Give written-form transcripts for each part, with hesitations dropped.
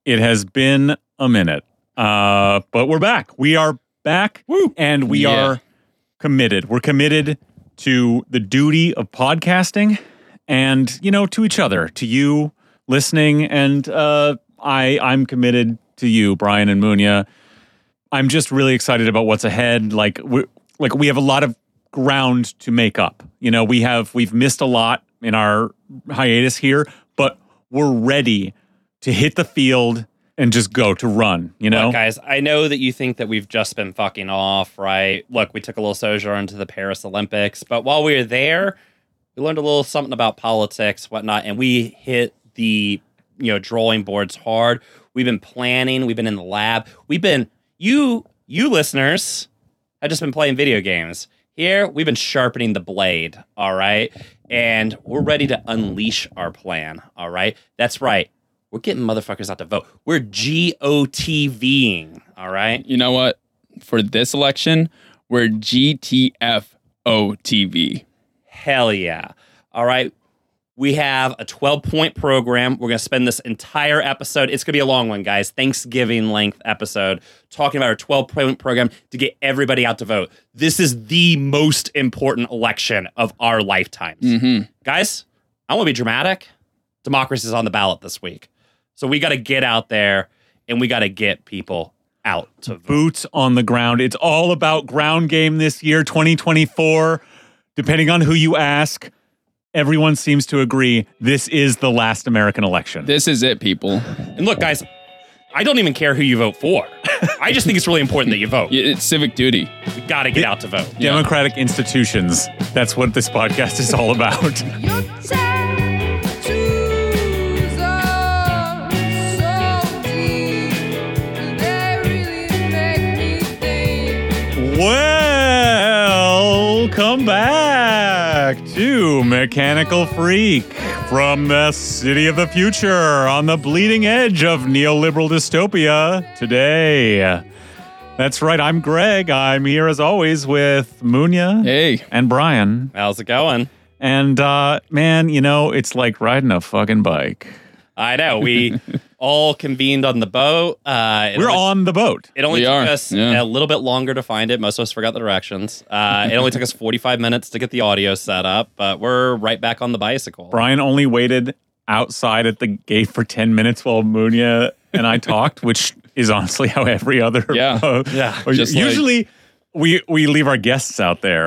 It has been a minute, but we're back. We are back, and we are committed. We're committed to the duty of podcasting and, to each other, to you listening, and I'm committed to you, Brian and Munya. I'm just really excited about what's ahead. We have a lot of ground to make up. We've missed a lot in our hiatus here, but we're ready to hit the field and just go to run, Look, guys, I know that you think that we've just been fucking off, right? Look, we took a little sojourn to the Paris Olympics, but while we were there, we learned a little something about politics, whatnot, and we hit the, drawing boards hard. We've been planning. We've been in the lab. We've been, you listeners have just been playing video games. Here, we've been sharpening the blade, all right? And we're ready to unleash our plan, all right? That's right. We're getting motherfuckers out to vote. We're GOTVing, all right? You know what? For this election, we're GTFOTV. Hell yeah. All right. We have a 12-point program. We're going to spend this entire episode. It's going to be a long one, guys. Thanksgiving length episode talking about our 12-point program to get everybody out to vote. This is the most important election of our lifetimes. Mm-hmm. Guys, I want to be dramatic. Democracy is on the ballot this week. So we got to get out there and we got to get people out to vote. Boots on the ground. It's all about ground game this year, 2024. Depending on who you ask, everyone seems to agree this is the last American election. This is it, people. And look, guys, I don't even care who you vote for. I just think it's really important that you vote. It's civic duty. We got to get out to vote. Democratic institutions. That's what this podcast is all about. Welcome back to Mechanical Freak from the city of the future on the bleeding edge of neoliberal dystopia today. That's right, I'm Greg. I'm here as always with Munya. Hey. And Brian. How's it going? And man, it's like riding a fucking bike. I know. We all convened on the boat. We're on the boat. It only took us a little bit longer to find it. Most of us forgot the directions. It only took us 45 minutes to get the audio set up, but we're right back on the bicycle. Brian only waited outside at the gate for 10 minutes while Munya and I talked, which is honestly how every other... Usually... We leave our guests out there.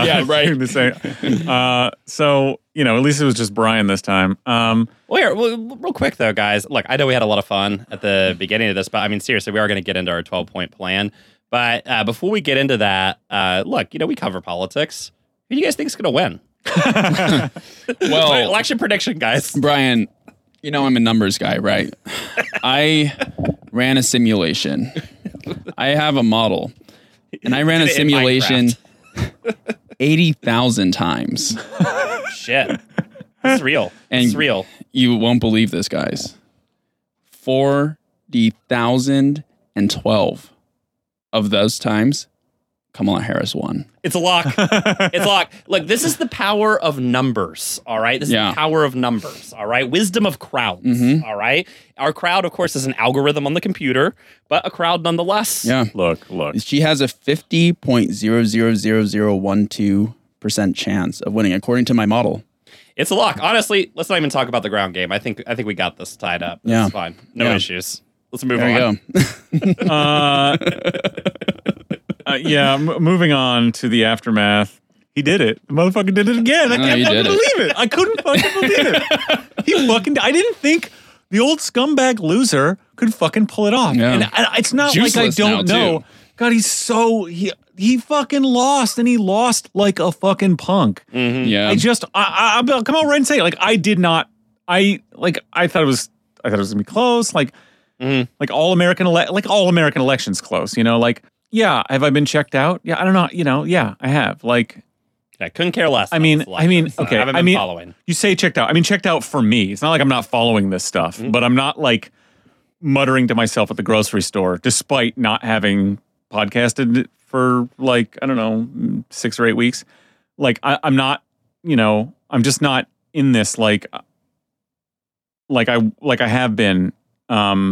Right. So, at least it was just Brian this time. Real quick, though, guys. Look, I know we had a lot of fun at the beginning of this, but I mean, seriously, we are going to get into our 12-point plan. But before we get into that, look, we cover politics. Who do you guys think is going to win? Well, election prediction, guys. Brian, I'm a numbers guy, right? I ran a simulation. I have a model. And I ran a simulation 80,000 times. Shit. It's real. It's real. You won't believe this, guys. 40,012 of those times, Kamala Harris won. It's a lock. It's a lock. Look, this is the power of numbers, all right? This is the power of numbers, all right? Wisdom of crowds, all right? Our crowd, of course, is an algorithm on the computer, but a crowd nonetheless. Yeah. Look. She has a 50.000012% chance of winning, according to my model. It's a lock. Honestly, let's not even talk about the ground game. I think we got this tied up. It's fine. No issues. Let's move on. There you go. Moving on to the aftermath. He did it. The motherfucker did it again. I can't fucking believe it. I couldn't fucking believe it. I didn't think the old scumbag loser could fucking pull it off. Yeah. And it's not Juiceless like I don't know. Too. God, he fucking lost, and he lost like a fucking punk. Mm-hmm. Yeah. I'll come out right and say it. Like, I did not. I thought it was gonna be close. Like all American elections close. Yeah, have I been checked out? Yeah, I don't know. Yeah, I have. Like, I couldn't care less. Okay. I haven't been following. You say checked out. I mean, checked out for me. It's not like I'm not following this stuff, but I'm not like muttering to myself at the grocery store, despite not having podcasted for 6 or 8 weeks. Like, I'm not. I'm just not in this like I have been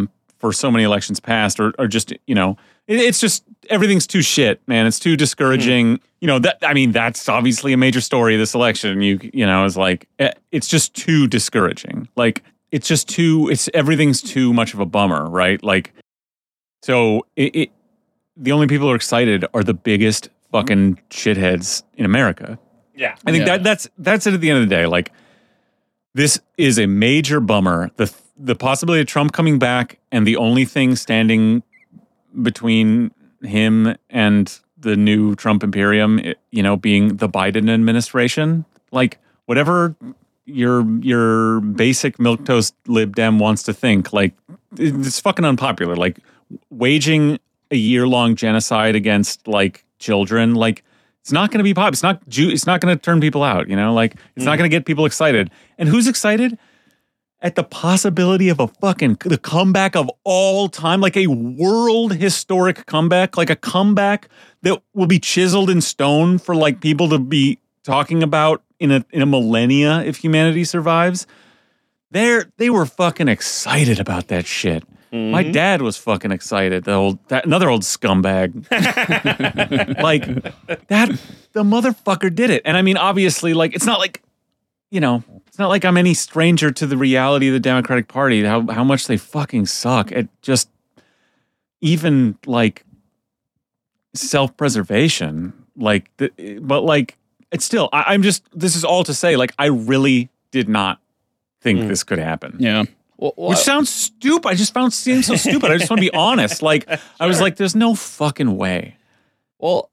for so many elections past are just, it's just everything's too shit, man. It's too discouraging. That's obviously a major story of this election. Is like, it's just too discouraging. Like, everything's too much of a bummer, right? Like, so the only people who are excited are the biggest fucking shitheads in America. Yeah. I think that's it at the end of the day. Like, this is a major bummer. The possibility of Trump coming back and the only thing standing between him and the new Trump imperium, being the Biden administration. Like, whatever your basic milquetoast lib dem wants to think, like, it's fucking unpopular. Like, waging a year-long genocide against, like, children, like, it's not going to be popular. It's not going to turn people out, Like, it's not going to get people excited. And who's excited? At the possibility of the comeback of all time, like a world historic comeback, like a comeback that will be chiseled in stone for like people to be talking about in a millennia if humanity survives. They were fucking excited about that shit. Mm-hmm. My dad was fucking excited. Another old scumbag. Like that, the motherfucker did it. And I mean, obviously, like, it's not like, it's not like I'm any stranger to the reality of the Democratic Party, how much they fucking suck at just even like self-preservation. Like, but like, it's still, this is all to say, like, I really did not think this could happen. Yeah. Which sounds stupid. I just seems so stupid. I just want to be honest. Like, sure. I was like, there's no fucking way. Well,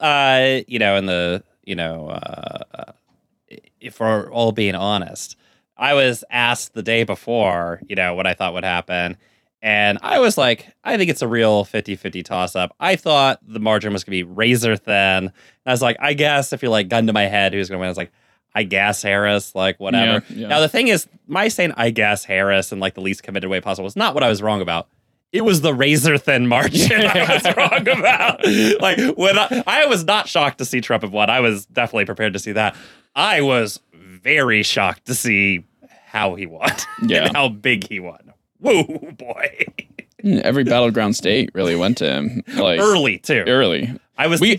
if we're all being honest, I was asked the day before, what I thought would happen. And I was like, I think it's a real 50-50 toss-up. I thought the margin was going to be razor thin. And I was like, I guess if you're like gun to my head, who's going to win? I was like, I guess Harris, like whatever. Yeah. Now, the thing is, my saying I guess Harris in like the least committed way possible was not what I was wrong about. It was the razor thin margin I was wrong about. Like, when I was not shocked to see Trump have won. I was definitely prepared to see that. I was very shocked to see how he won and how big he won. Whoa, boy. Every battleground state really went to him. Like, early, too. Early. Okay,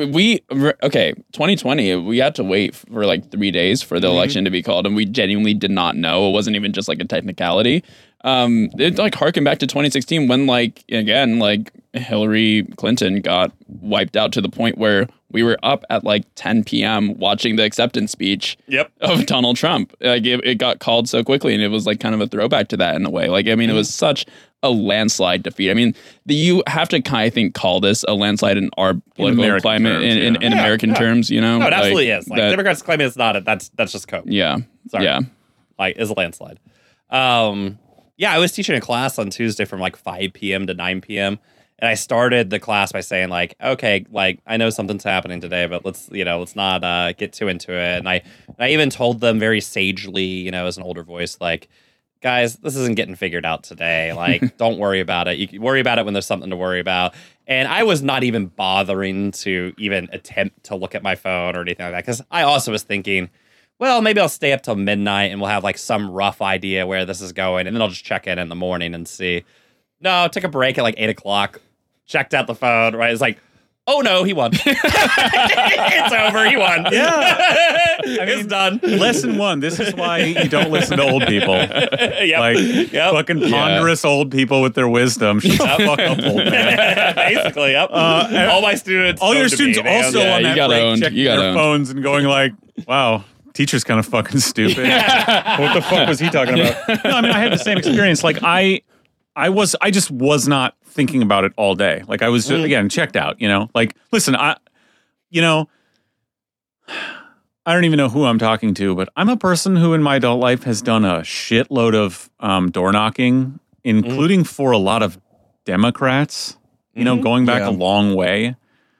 2020, we had to wait for like 3 days for the election to be called, and we genuinely did not know. It wasn't even just like a technicality. It like harkened back to 2016 when like Hillary Clinton got wiped out to the point where we were up at like 10 p.m. watching the acceptance speech of Donald Trump. Like it got called so quickly, and it was like kind of a throwback to that in a way. Like, I mean, it was such a landslide defeat. I mean, you have to kind of think call this a landslide in our political climate in American terms, No, it absolutely is. Like, Democrats claiming it's not. That's just cope. Yeah. Sorry. Yeah. Like, it's a landslide. I was teaching a class on Tuesday from like 5 p.m. to 9 p.m. And I started the class by saying like, okay, like I know something's happening today, but let's not get too into it. And I even told them very sagely, as an older voice, like, guys, this isn't getting figured out today. Like, don't worry about it. You can worry about it when there's something to worry about. And I was not even bothering to even attempt to look at my phone or anything like that, because I also was thinking, well, maybe I'll stay up till midnight and we'll have like some rough idea where this is going, and then I'll just check in the morning and see. No, took a break at like 8 o'clock, checked out the phone, right? It's like, oh no, he won. It's over, he won. Yeah. It's done. Lesson 1, this is why you don't listen to old people. Fucking ponderous old people with their wisdom. Shut the fuck up, old man. Basically, yep. All my students. All your students also on that break checking their phones and going like, wow, teacher's kind of fucking stupid. What the fuck was he talking about? No, I mean, I had the same experience. Like, I just was not thinking about it all day. Like, I was just, again, checked out, Like, listen, I don't even know who I'm talking to, but I'm a person who in my adult life has done a shitload of door knocking, including for a lot of Democrats, going back a long way.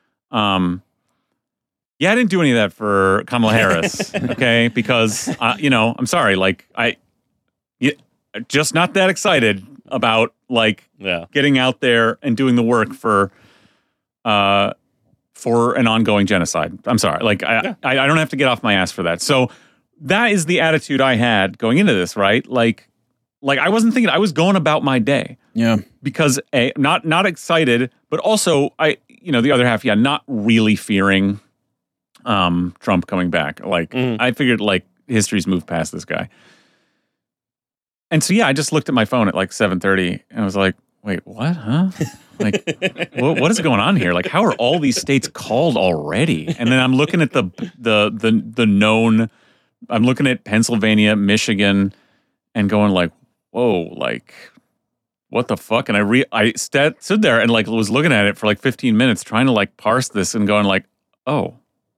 I didn't do any of that for Kamala Harris, okay? Because, I'm sorry, like, just not that excited about like getting out there and doing the work for an ongoing genocide. I'm sorry. Like I don't have to get off my ass for that. So that is the attitude I had going into this, right? Like Like I wasn't thinking. I was going about my day. Yeah. Because not excited, but also the other half, not really fearing Trump coming back. Like I figured like history's moved past this guy. And so I just looked at my phone at like 7:30 and I was like, wait, what? Huh? Like what is going on here? Like how are all these states called already? And then I'm looking at the known, I'm looking at Pennsylvania, Michigan, and going like, whoa, like what the fuck? And I stood there and like was looking at it for like 15 minutes trying to like parse this and going like, they're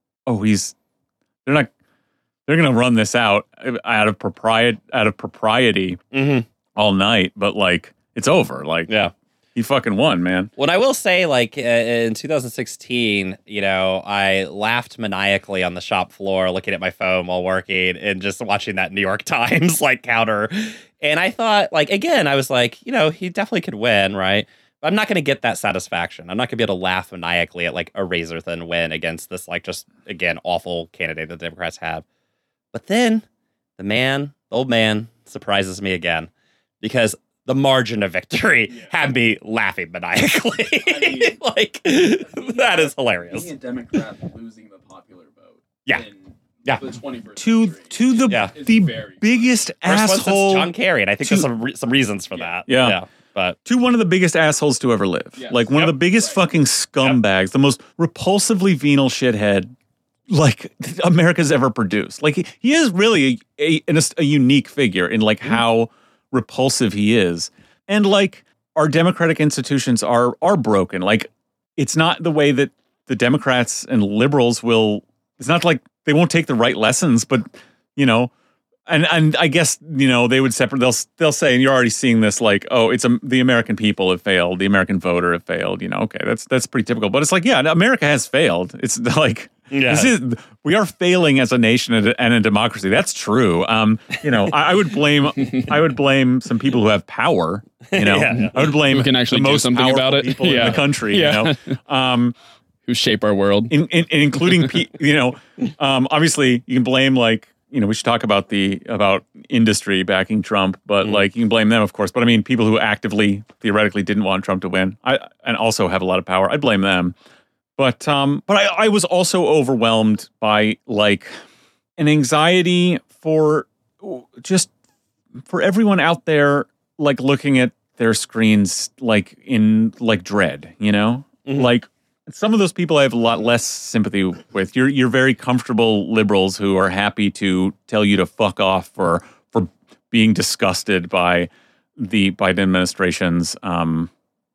going to run this out of propriety all night, but like it's over. Like, he fucking won, man. Well, I will say, like, in 2016, I laughed maniacally on the shop floor looking at my phone while working and just watching that New York Times, like, counter. And I thought, like, again, I was like, he definitely could win, right? But I'm not going to get that satisfaction. I'm not going to be able to laugh maniacally at, like, a razor-thin win against this, like, just, again, awful candidate that the Democrats have. But then the old man surprises me again because the margin of victory had me laughing maniacally. Like, that is hilarious. Being a Democrat losing the popular vote. Yeah. The 21st to the biggest asshole, John Kerry, and I think there's some reasons for that. Yeah. But to one of the biggest assholes to ever live. Yes. Like one of the biggest fucking scumbags, the most repulsively venal shithead like America's ever produced. Like he is really a unique figure in like how repulsive he is. And like our democratic institutions are broken. Like it's not the way that the Democrats and liberals it's not like they won't take the right lessons, but and I guess, they would separate, they'll say, and you're already seeing this, like, the American people have failed, the American voter have failed, okay, that's pretty typical. But it's like, America has failed. It's like, we are failing as a nation and a democracy. That's true. I would blame some people who have power, I would blame who can actually the do most something about it people in the country, who shape our world. Including, obviously you can blame like, we should talk about about industry backing Trump, but like you can blame them, of course. But I mean, people who actively, theoretically, didn't want Trump to win, and also have a lot of power, I'd blame them. But I was also overwhelmed by like an anxiety for everyone out there, like looking at their screens, like in like dread, like. Some of those people I have a lot less sympathy with. You're very comfortable liberals who are happy to tell you to fuck off for being disgusted by the Biden administration's arming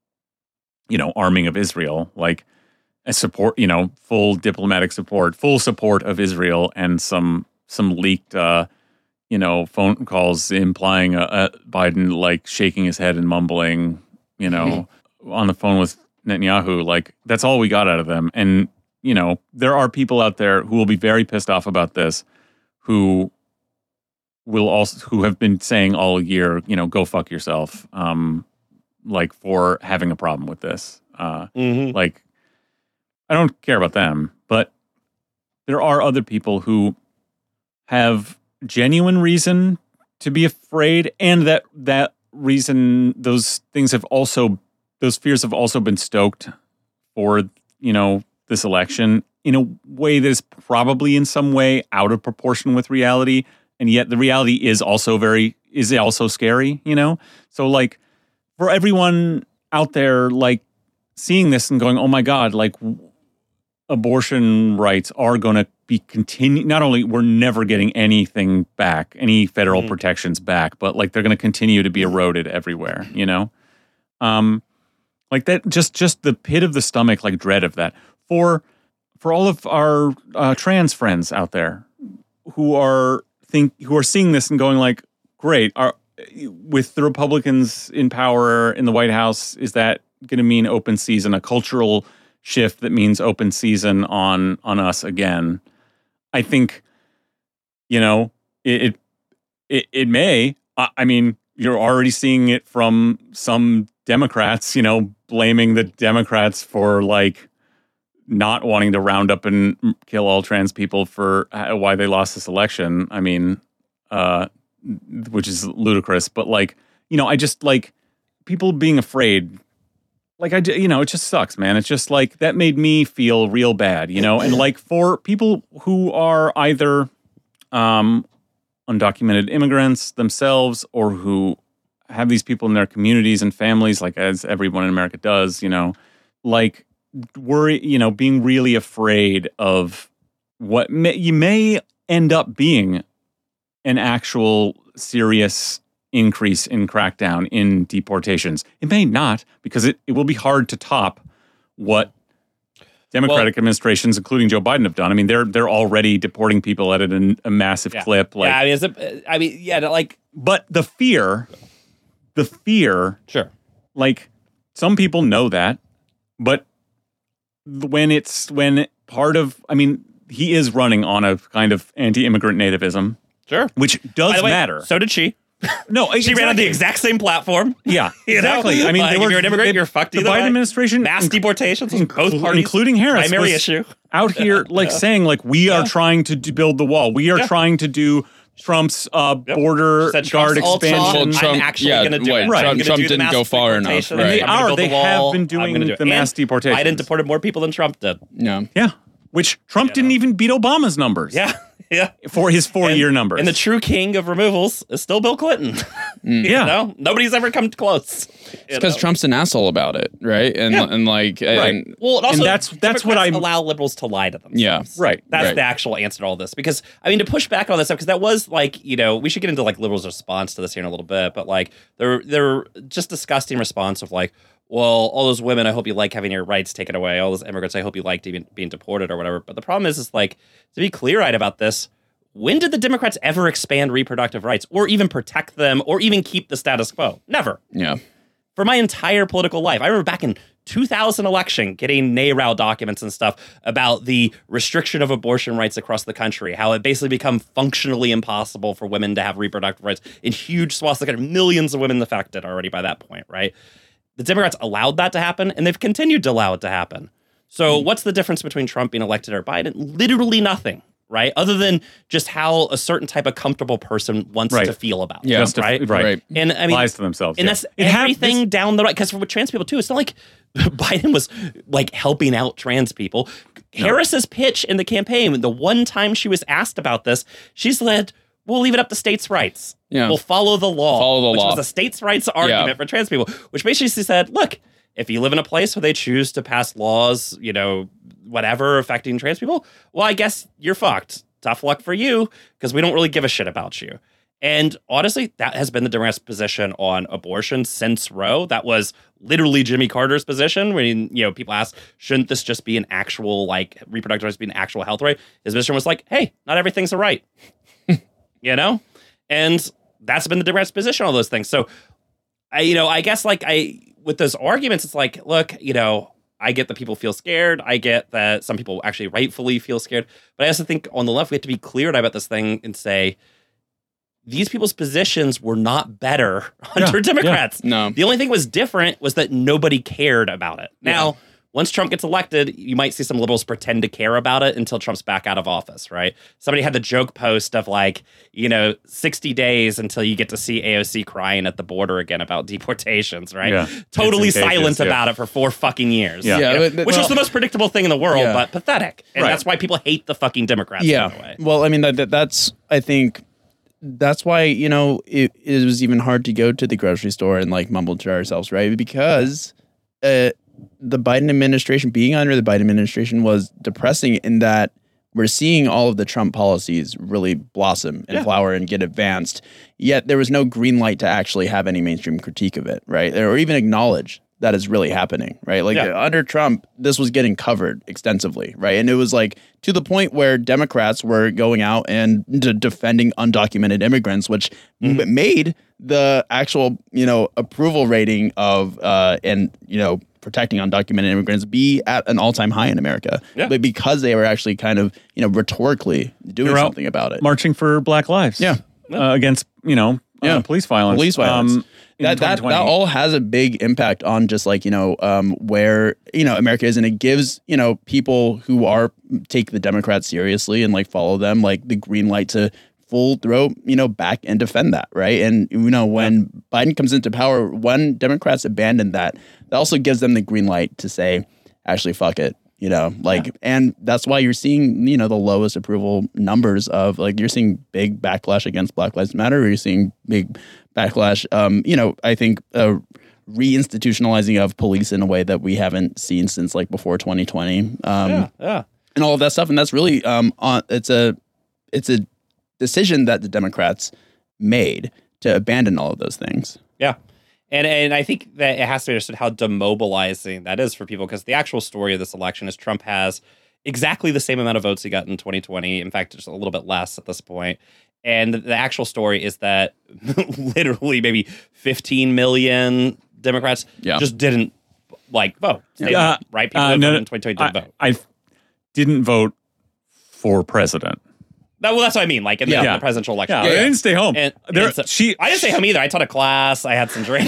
of Israel, like a support, full diplomatic support, full support of Israel, and some leaked phone calls implying Biden like shaking his head and mumbling, on the phone with Netanyahu. Like that's all we got out of them. And there are people out there who will be very pissed off about this, who have been saying all year, go fuck yourself, like for having a problem with this. Like I don't care about them, but there are other people who have genuine reason to be afraid, and that reason, those fears have also been stoked for, this election in a way that is probably in some way out of proportion with reality. And yet the reality is also scary, So like for everyone out there, like seeing this and going, oh my God, like abortion rights are going to be continued. Not only we're never getting anything back, any federal protections back, but like they're going to continue to be eroded everywhere, like that, just the pit of the stomach, like dread of that for all of our trans friends out there who are seeing this and going like, great, with the Republicans in power in the White House, is that going to mean open season, a cultural shift that means open season on us again? I think, it may. I mean, you're already seeing it from some Democrats, blaming the Democrats for like not wanting to round up and kill all trans people for why they lost this election. I mean, which is ludicrous, but like I just like people being afraid. Like it just sucks, man. It's just like that made me feel real bad, and like for people who are either undocumented immigrants themselves or who have these people in their communities and families, like as everyone in America does, like worry, being really afraid of what you may end up being an actual serious increase in crackdown in deportations. It may not, because it will be hard to top what Democratic administrations, including Joe Biden, have done. I mean, they're already deporting people at a massive clip. Like, but the fear, sure. Like, some people know that, but when he is running on a kind of anti-immigrant nativism, sure, which does matter. So did she. No, she ran on the exact same platform. Yeah, exactly. I mean, if you're an immigrant, you're fucked. The Biden administration, mass deportations, both parties, including Harris, primary issue, out here saying we are trying to build the wall. We are trying to do Trump's border guard expansion. I'm actually going to do it. Right. Trump didn't go far enough. Right. They have been doing the mass deportations. Biden deported more people than Trump did. Yeah. Which Trump didn't even beat Obama's numbers. Yeah. For his 4-year numbers. And the true king of removals is still Bill Clinton. Yeah. Nobody's ever come close. Because Trump's an asshole about it, right? That's what I allow liberals to lie to themselves. Yeah. Right. That's the actual answer to all this. Because to push back on this stuff, because that was we should get into liberals' response to this here in a little bit, but they're just disgusting response of well, all those women, I hope you like having your rights taken away. All those immigrants, I hope you like being deported or whatever. But the problem is to be clear-eyed about this, when did the Democrats ever expand reproductive rights or even protect them or even keep the status quo? Never. Yeah. For my entire political life. I remember back in 2000 election getting NARAL documents and stuff about the restriction of abortion rights across the country, how it basically become functionally impossible for women to have reproductive rights in huge swaths of the country, millions of women affected already by that point, right? The Democrats allowed that to happen, and they've continued to allow it to happen. So what's the difference between Trump being elected or Biden? Literally nothing, right? Other than just how a certain type of comfortable person wants to feel about it, right? And I mean, lies to themselves. And that's everything down the right. Because for trans people, too, it's not like Biden was helping out trans people. No. Harris's pitch in the campaign, the one time she was asked about this, she said, we'll leave it up to states' rights. Yeah. We'll follow the law. Which was a states' rights argument for trans people, which basically said, look, if you live in a place where they choose to pass laws, whatever affecting trans people, well, I guess you're fucked. Tough luck for you, because we don't really give a shit about you. And honestly, that has been the Democrats' position on abortion since Roe. That was literally Jimmy Carter's position when, people asked, shouldn't this just be an actual, reproductive rights be an actual health right? His position was hey, not everything's a right. And that's been the Democrats' position on those things. So, I guess with those arguments, it's look, I get that people feel scared. I get that some people actually rightfully feel scared. But I also think on the left, we have to be clear about this thing and say, these people's positions were not better under Democrats. Yeah. No. The only thing was different was that nobody cared about it. Now, once Trump gets elected, you might see some liberals pretend to care about it until Trump's back out of office, right? Somebody had the joke post of 60 days until you get to see AOC crying at the border again about deportations, right? Yeah. Totally silent about it for 4 fucking years. Yeah. Which was the most predictable thing in the world, but pathetic. And that's why people hate the fucking Democrats. Yeah. By the way. Well, I mean, that's, I think, that's why, it was even hard to go to the grocery store and mumble to ourselves, right? Because the Biden administration, being under the Biden administration, was depressing in that we're seeing all of the Trump policies really blossom and flower and get advanced. Yet there was no green light to actually have any mainstream critique of it, right? Or even acknowledge that is really happening, right? Under Trump, this was getting covered extensively, right? And it was to the point where Democrats were going out and defending undocumented immigrants, which made the actual, approval rating of protecting undocumented immigrants be at an all-time high in America, but because they were actually kind of, rhetorically doing something about it, marching for Black lives, against police violence, that all has a big impact on just where America is, and it gives people who take the Democrats seriously and follow them the green light to full throat, back and defend that, right? And when Biden comes into power, when Democrats abandon that, that also gives them the green light to say, actually, fuck it. And that's why you're seeing, the lowest approval numbers of you're seeing big backlash against Black Lives Matter. Or you're seeing big backlash. I think reinstitutionalizing of police in a way that we haven't seen since before 2020. And all of that stuff. And that's really it's a decision that the Democrats made to abandon all of those things. Yeah. And I think that it has to be understood how demobilizing that is for people, because the actual story of this election is Trump has exactly the same amount of votes he got in 2020. In fact, just a little bit less at this point. And the actual story is that literally maybe 15 million Democrats just didn't vote. Right? People in 2020 didn't vote. I didn't vote for president. Well, that's what I mean. In the presidential election. I didn't stay home. I didn't stay home either. I taught a class. I had some drinks.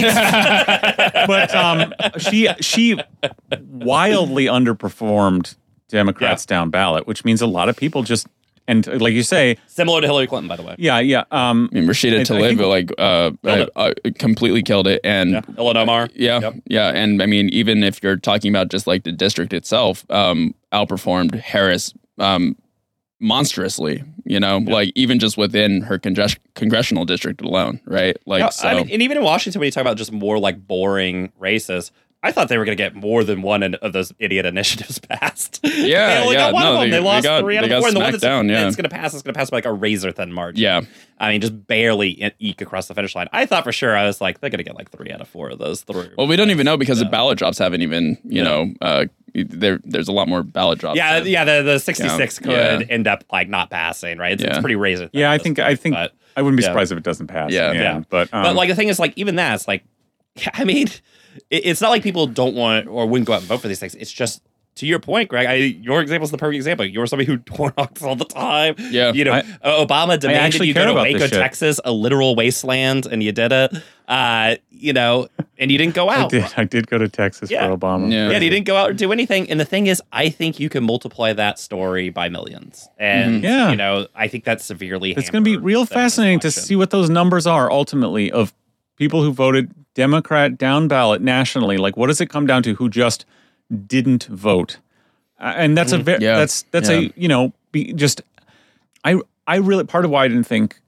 But she wildly underperformed Democrats down ballot, which means a lot of people just, and like you say, similar to Hillary Clinton, by the way. Yeah. Rashida Tlaib completely killed it, and Ilhan Omar. And I mean, even if you're talking about just the district itself, outperformed Harris monstrously. Even just within her congressional district alone, right? And even in Washington, when you talk about just more boring races, I thought they were going to get more than one of those idiot initiatives passed. Yeah, they only got one of them. They lost 3 out of 4, and the one that's it's going to pass by a razor thin margin. Yeah, I mean, just barely eke across the finish line. I thought for sure, I was they're going to get 3 out of 4 of those. Well, we don't even know because the ballot drops haven't even, there's a lot more ballot drops. The 66 could end up not passing, right? It's pretty razor thin. Yeah, I think I wouldn't be surprised if it doesn't pass. But the thing is, even that, it's I mean, it's not like people don't want or wouldn't go out and vote for these things. It's just, to your point, Greg, your example is the perfect example. You were somebody who tore knocks all the time. Yeah. Obama demanded you go to Waco, Texas, a literal wasteland, and you did it. And you didn't go out. I did go to Texas for Obama. Yeah, and you didn't go out or do anything. And the thing is, I think you can multiply that story by millions. And, I think that's severely It's going to be real fascinating to see what those numbers are ultimately of people who voted Democrat down ballot nationally. What does it come down to who just didn't vote? And that's a very, that's I really, part of why I didn't think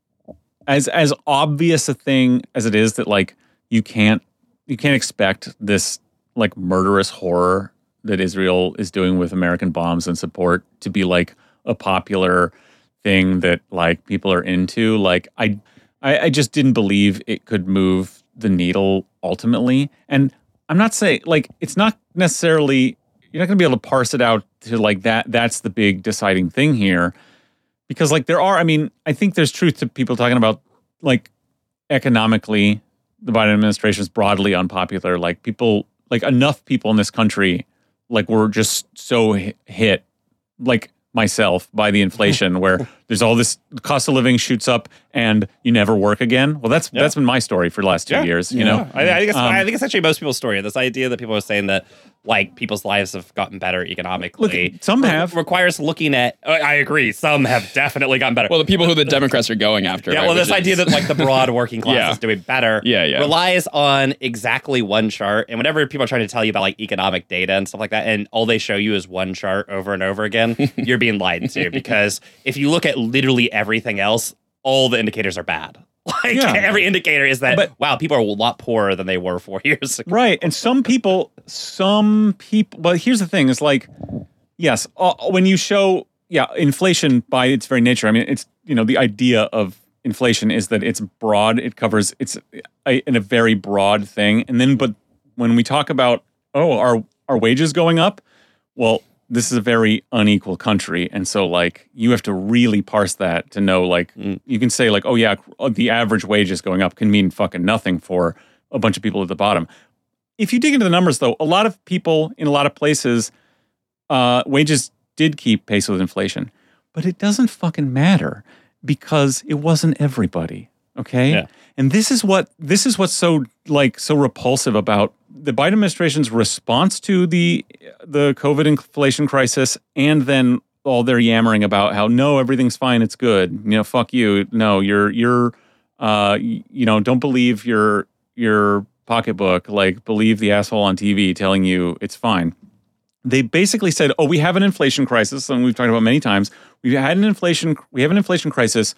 as obvious a thing as it is that you can't expect this murderous horror that Israel is doing with American bombs and support to be a popular thing that people are into. I just didn't believe it could move the needle ultimately. And I'm not saying it's not necessarily, you're not going to be able to parse it out to that's the big deciding thing here. Because there are, I think there's truth to people talking about economically, the Biden administration is broadly unpopular. People, enough people in this country, were just so hit, myself, by the inflation where there's all this cost of living shoots up and you never work again. Well, that's been my story for the last 2 years. I think it's actually most people's story. This idea that people are saying that people's lives have gotten better economically. Look, some have. Requires looking at. I agree. Some have definitely gotten better. Well, the people who the Democrats are going after. Yeah. Right, well, this idea that the broad working class is doing better. Relies on exactly one chart. And whenever people are trying to tell you about economic data and stuff like that, and all they show you is one chart over and over again, you're being lied to, because if you look at literally everything else, all the indicators are bad. Every indicator is that, wow, people are a lot poorer than they were 4 years ago. Right. And some people, but here's the thing, is yes, when you show, inflation by its very nature, it's, the idea of inflation is that it's broad, it covers, it's in a very broad thing. And then, but when we talk about, are wages going up? Well, this is a very unequal country. And so you have to really parse that to know, you can say the average wage is going up can mean fucking nothing for a bunch of people at the bottom. If you dig into the numbers though, a lot of people in a lot of places, wages did keep pace with inflation, but it doesn't fucking matter because it wasn't everybody. Okay. Yeah. And this is what's so so repulsive about the Biden administration's response to the COVID inflation crisis, and then all their yammering about how no, everything's fine, it's good. You know, fuck you. No, you're you know, don't believe your pocketbook. Like, believe the asshole on TV telling you it's fine. They basically said, "Oh, we have an inflation crisis," and we've talked about many times. We have an inflation crisis,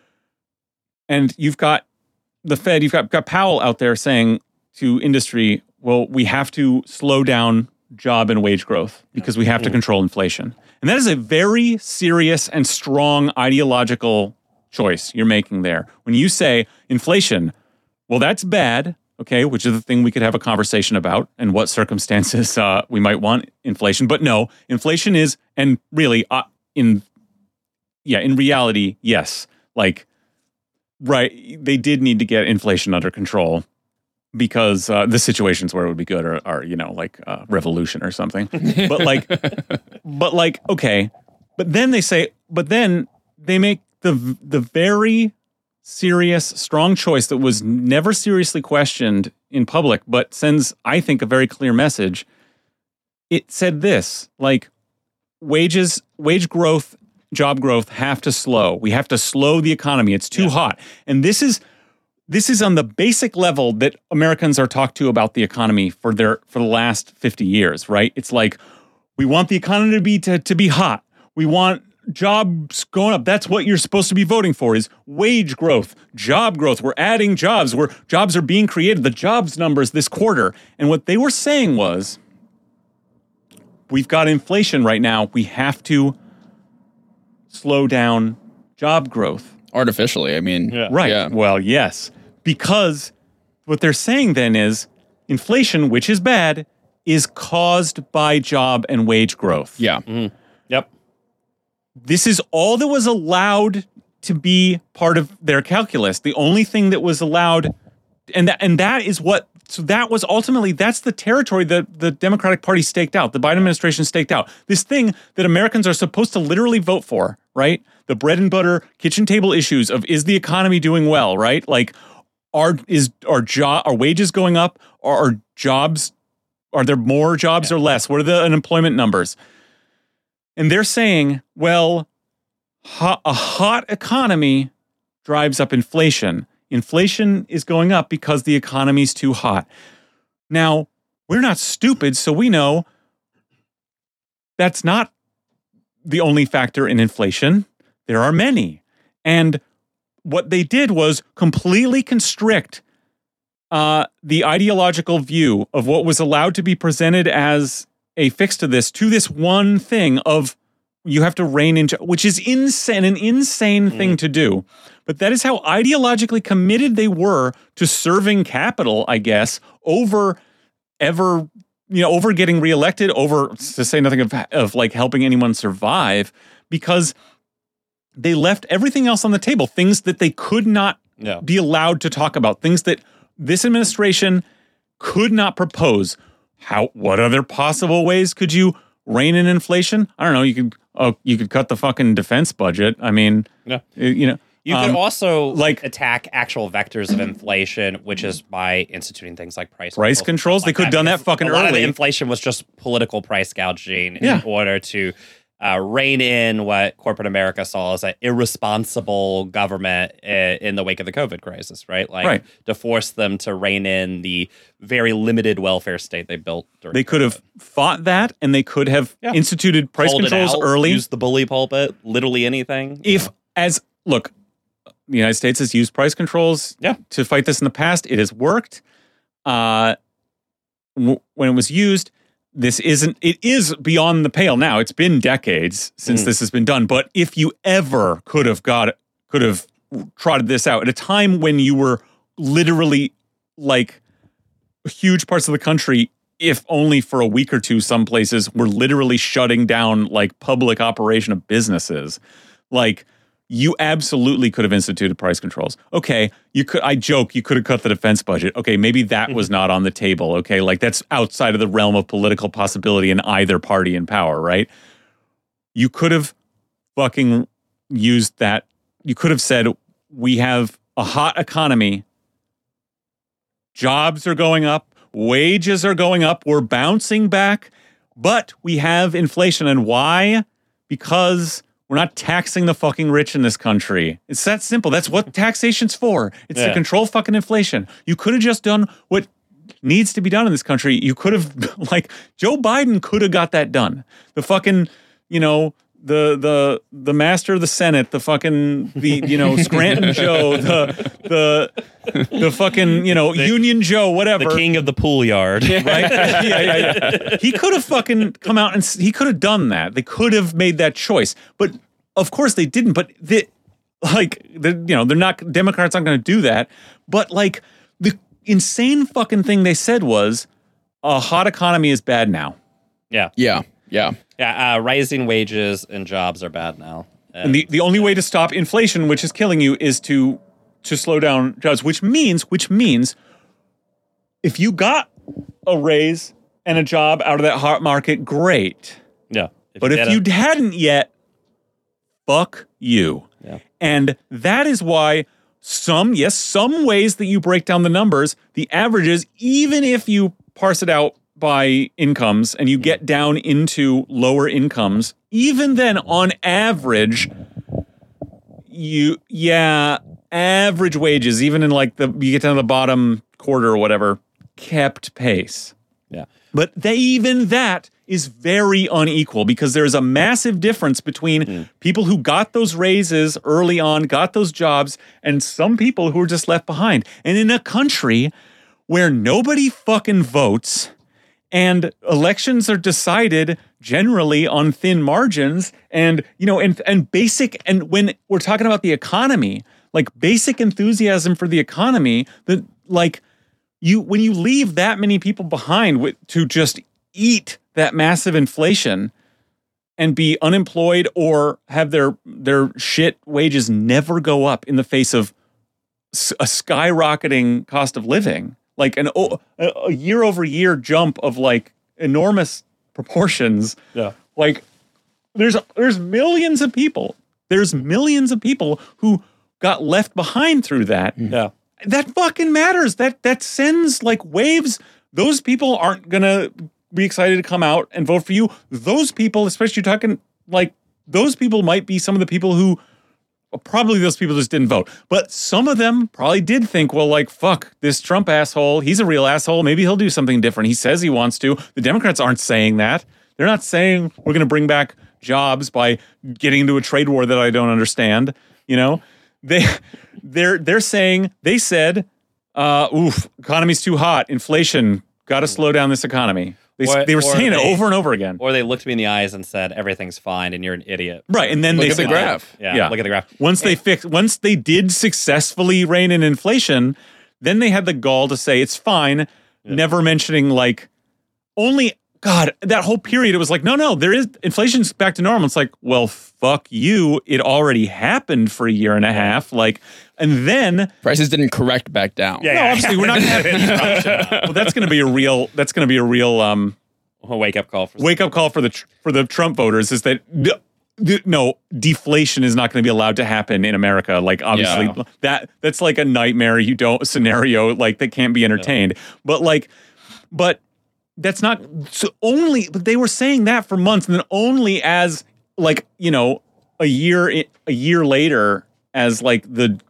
and you've got the Fed, you've got Powell out there saying to industry, "Well, we have to slow down job and wage growth because we have to control inflation." And that is a very serious and strong ideological choice you're making there. When you say inflation, well, that's bad. Okay, which is the thing we could have a conversation about and what circumstances we might want inflation. But no, inflation is, and really, in reality, yes. Like, right, they did need to get inflation under control because the situations where it would be good are you know, like revolution or something. But like, okay. But then they make the very serious, strong choice that was never seriously questioned in public, but sends, I think, a very clear message. It said this, like, wage growth, job growth have to slow. We have to slow the economy. It's too hot. And this is on the basic level that Americans are talked to about the economy for the last 50 years, right? It's like, we want the economy to be hot. We want jobs going up. That's what you're supposed to be voting for, is wage growth, job growth. We're adding jobs where jobs are being created, the jobs numbers this quarter. And what they were saying was, we've got inflation right now. We have to slow down job growth. Artificially, I mean. Yeah. Right. Yeah. Well, yes. Because what they're saying then is inflation, which is bad, is caused by job and wage growth. Yeah. Mm-hmm. Yep. This is all that was allowed to be part of their calculus. The only thing that was allowed, and that is what, so that was ultimately, that's the territory that the Democratic Party staked out, the Biden administration staked out. This thing that Americans are supposed to literally vote for, right? The bread and butter, kitchen table issues of, is the economy doing well, right? Like, are wages going up? Are there more jobs or less? What are the unemployment numbers? And they're saying, well, a hot economy drives up inflation. Inflation is going up because the economy's too hot. Now, we're not stupid, so we know that's not the only factor in inflation. There are many. And what they did was completely constrict the ideological view of what was allowed to be presented as a fix to this one thing of, you have to rein in, which is insane, an insane thing to do. But that is how ideologically committed they were to serving capital, I guess, over getting reelected, over, to say nothing of like helping anyone survive, because they left everything else on the table, things that they could not be allowed to talk about, things that this administration could not propose. What other possible ways could you rein in inflation? I don't know. You could cut the fucking defense budget. I mean, you know. You could also attack actual vectors of inflation, which is by instituting things like price controls. They could have done that fucking early. A lot of the inflation was just political price gouging in order to rein in what corporate America saw as an irresponsible government in the wake of the COVID crisis, right? Like, to force them to rein in the very limited welfare state they built during They could have fought that, and they could have instituted price controls early. Used the bully pulpit, literally anything. The United States has used price controls to fight this in the past. It has worked. When it was used, it is beyond the pale now. It's been decades since this has been done. But if you ever could have trotted this out at a time when you were literally, like, huge parts of the country, if only for a week or two, some places were literally shutting down, like, public operation of businesses, like, you absolutely could have instituted price controls. Okay, I joke, you could have cut the defense budget. Okay, maybe that was not on the table. Okay, like, that's outside of the realm of political possibility in either party in power, right? You could have fucking used that. You could have said, we have a hot economy. Jobs are going up. Wages are going up. We're bouncing back. But we have inflation. And why? because we're not taxing the fucking rich in this country. It's that simple. That's what taxation's for. It's to control fucking inflation. You could have just done what needs to be done in this country. You could have, like, Joe Biden could have got that done. The fucking, you know, the master of the Senate, the fucking, Scranton Joe, the fucking, Union Joe, whatever. The king of the pool yard. Right? Yeah. He could have fucking come out and he could have done that. They could have made that choice. But of course they didn't. But they're not, Democrats aren't going to do that. But like the insane fucking thing they said was a hot economy is bad now. Yeah. Yeah. Rising wages and jobs are bad now. And the only way to stop inflation, which is killing you, is to slow down jobs, which means if you got a raise and a job out of that hot market, great. Yeah. But if you hadn't yet, fuck you. Yeah. And that is why some ways that you break down the numbers, the averages, even if you parse it out by incomes and you get down into lower incomes, even then on average, average wages, even in like you get down to the bottom quarter or whatever, kept pace. Yeah. But even that is very unequal because there's a massive difference between people who got those raises early on, got those jobs, and some people who are just left behind. And in a country where nobody fucking votes and elections are decided generally on thin margins and basic, and when we're talking about the economy, like basic enthusiasm for the economy, that like when you leave that many people behind to just eat that massive inflation and be unemployed or have their shit wages never go up in the face of a skyrocketing cost of living, like a year over year jump of like enormous proportions. Yeah. Like there's millions of people. There's millions of people who got left behind through that. Yeah. That fucking matters. That sends like waves. Those people aren't gonna be excited to come out and vote for you. Those people, especially talking like those people might be some of the people who probably those people just didn't vote. But some of them probably did think, well, like, fuck, this Trump asshole, he's a real asshole. Maybe he'll do something different. He says he wants to. The Democrats aren't saying that. They're not saying we're going to bring back jobs by getting into a trade war that I don't understand. You know, they're saying, they said, economy's too hot. Inflation, got to slow down this economy. They were saying it over and over again. Or they looked me in the eyes and said, everything's fine and you're an idiot. Right. And then Look they at the graph. Yeah, look at the graph. Once they did successfully rein in inflation, then they had the gall to say it's fine, never mentioning like only, God, that whole period, it was like, no, there is, inflation's back to normal. It's like, well, fuck you. It already happened for a year and a half. Like, and then prices didn't correct back down. Obviously we're not going to have well, that's going to be a real a wake up call for the Trump voters is that no, deflation is not going to be allowed to happen in America. Like obviously that's like a nightmare scenario like that can't be entertained. Yeah. But that's not so only. But they were saying that for months, and then only as like a year later, as like the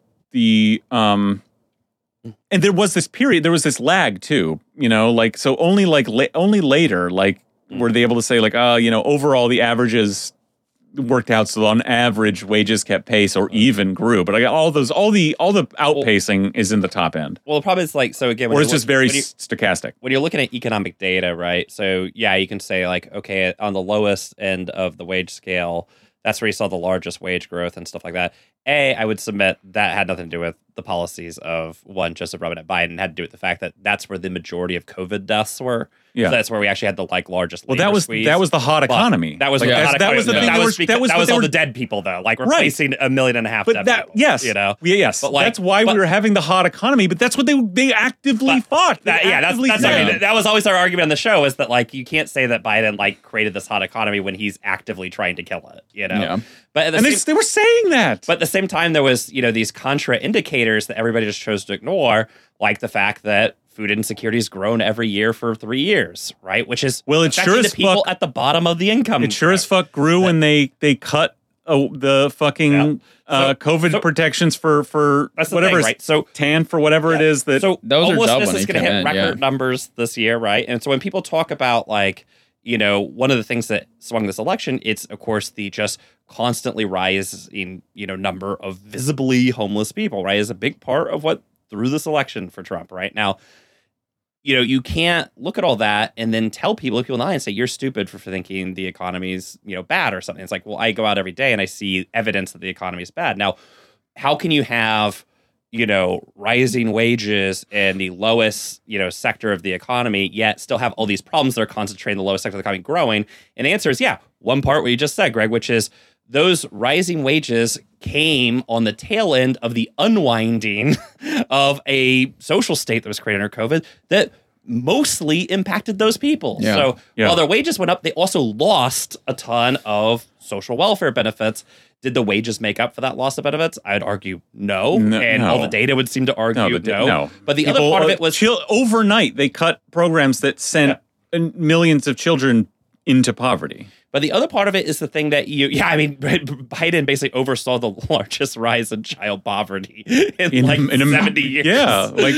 and there was this period, there was this lag too, like so only later like were they able to say like overall the averages worked out, so on average wages kept pace or even grew, but I got all the outpacing is in the top end. Well, the problem is like, so again, or it's just very stochastic when you're looking at economic data, right? So yeah, you can say like, okay, on the lowest end of the wage scale, that's where you saw the largest wage growth and stuff like that. I would submit that had nothing to do with the policies of Joseph Robinette Biden. It had to do with the fact that that's where the majority of COVID deaths were. Yeah, so that's where we actually had the like largest. Well, that was the hot economy. That was like, the hot economy. That was all the dead people though, like replacing 1.5 million dead people. Yes, yes. But that's why we were having the hot economy. But that's what they actively fought. That was always our argument on the show, is that like you can't say that Biden like created this hot economy when he's actively trying to kill it. Yeah. But they were saying that. But at the same time, there was these contra indicators that everybody just chose to ignore, like the fact that food insecurity has grown every year for 3 years, right? Which is Well, it affecting sure the as people fuck- at the bottom of the income. It sure as fuck grew when they cut the fucking COVID protections for That's the whatever thing, right? So tan for whatever it is that. so That was their job homelessness when is they going to came hit in, record numbers this year, right? And so when people talk about like, you know, one of the things that swung this election, it's of course the just constantly rising, you know, number of visibly homeless people, right? Is a big part of what threw this election for Trump, right? Now, you know, you can't look at all that and then tell people in lie and say you're stupid for thinking the economy's, you know, bad or something. It's like, well, I go out every day and I see evidence that the economy is bad. Now, how can you have, you know, rising wages and the lowest, you know, sector of the economy, yet still have all these problems that are concentrated in the lowest sector of the economy growing? And the answer is, yeah, one part what you just said, Greg, which is those rising wages came on the tail end of the unwinding of a social state that was created under COVID that mostly impacted those people. Yeah. So while their wages went up, they also lost a ton of social welfare benefits. Did the wages make up for that loss of benefits? I'd argue no. And all the data would seem to argue no. But the other part of it was overnight they cut programs that sent millions of children into poverty. But the other part of it is the thing that Biden basically oversaw the largest rise in child poverty in 70 years. Yeah, like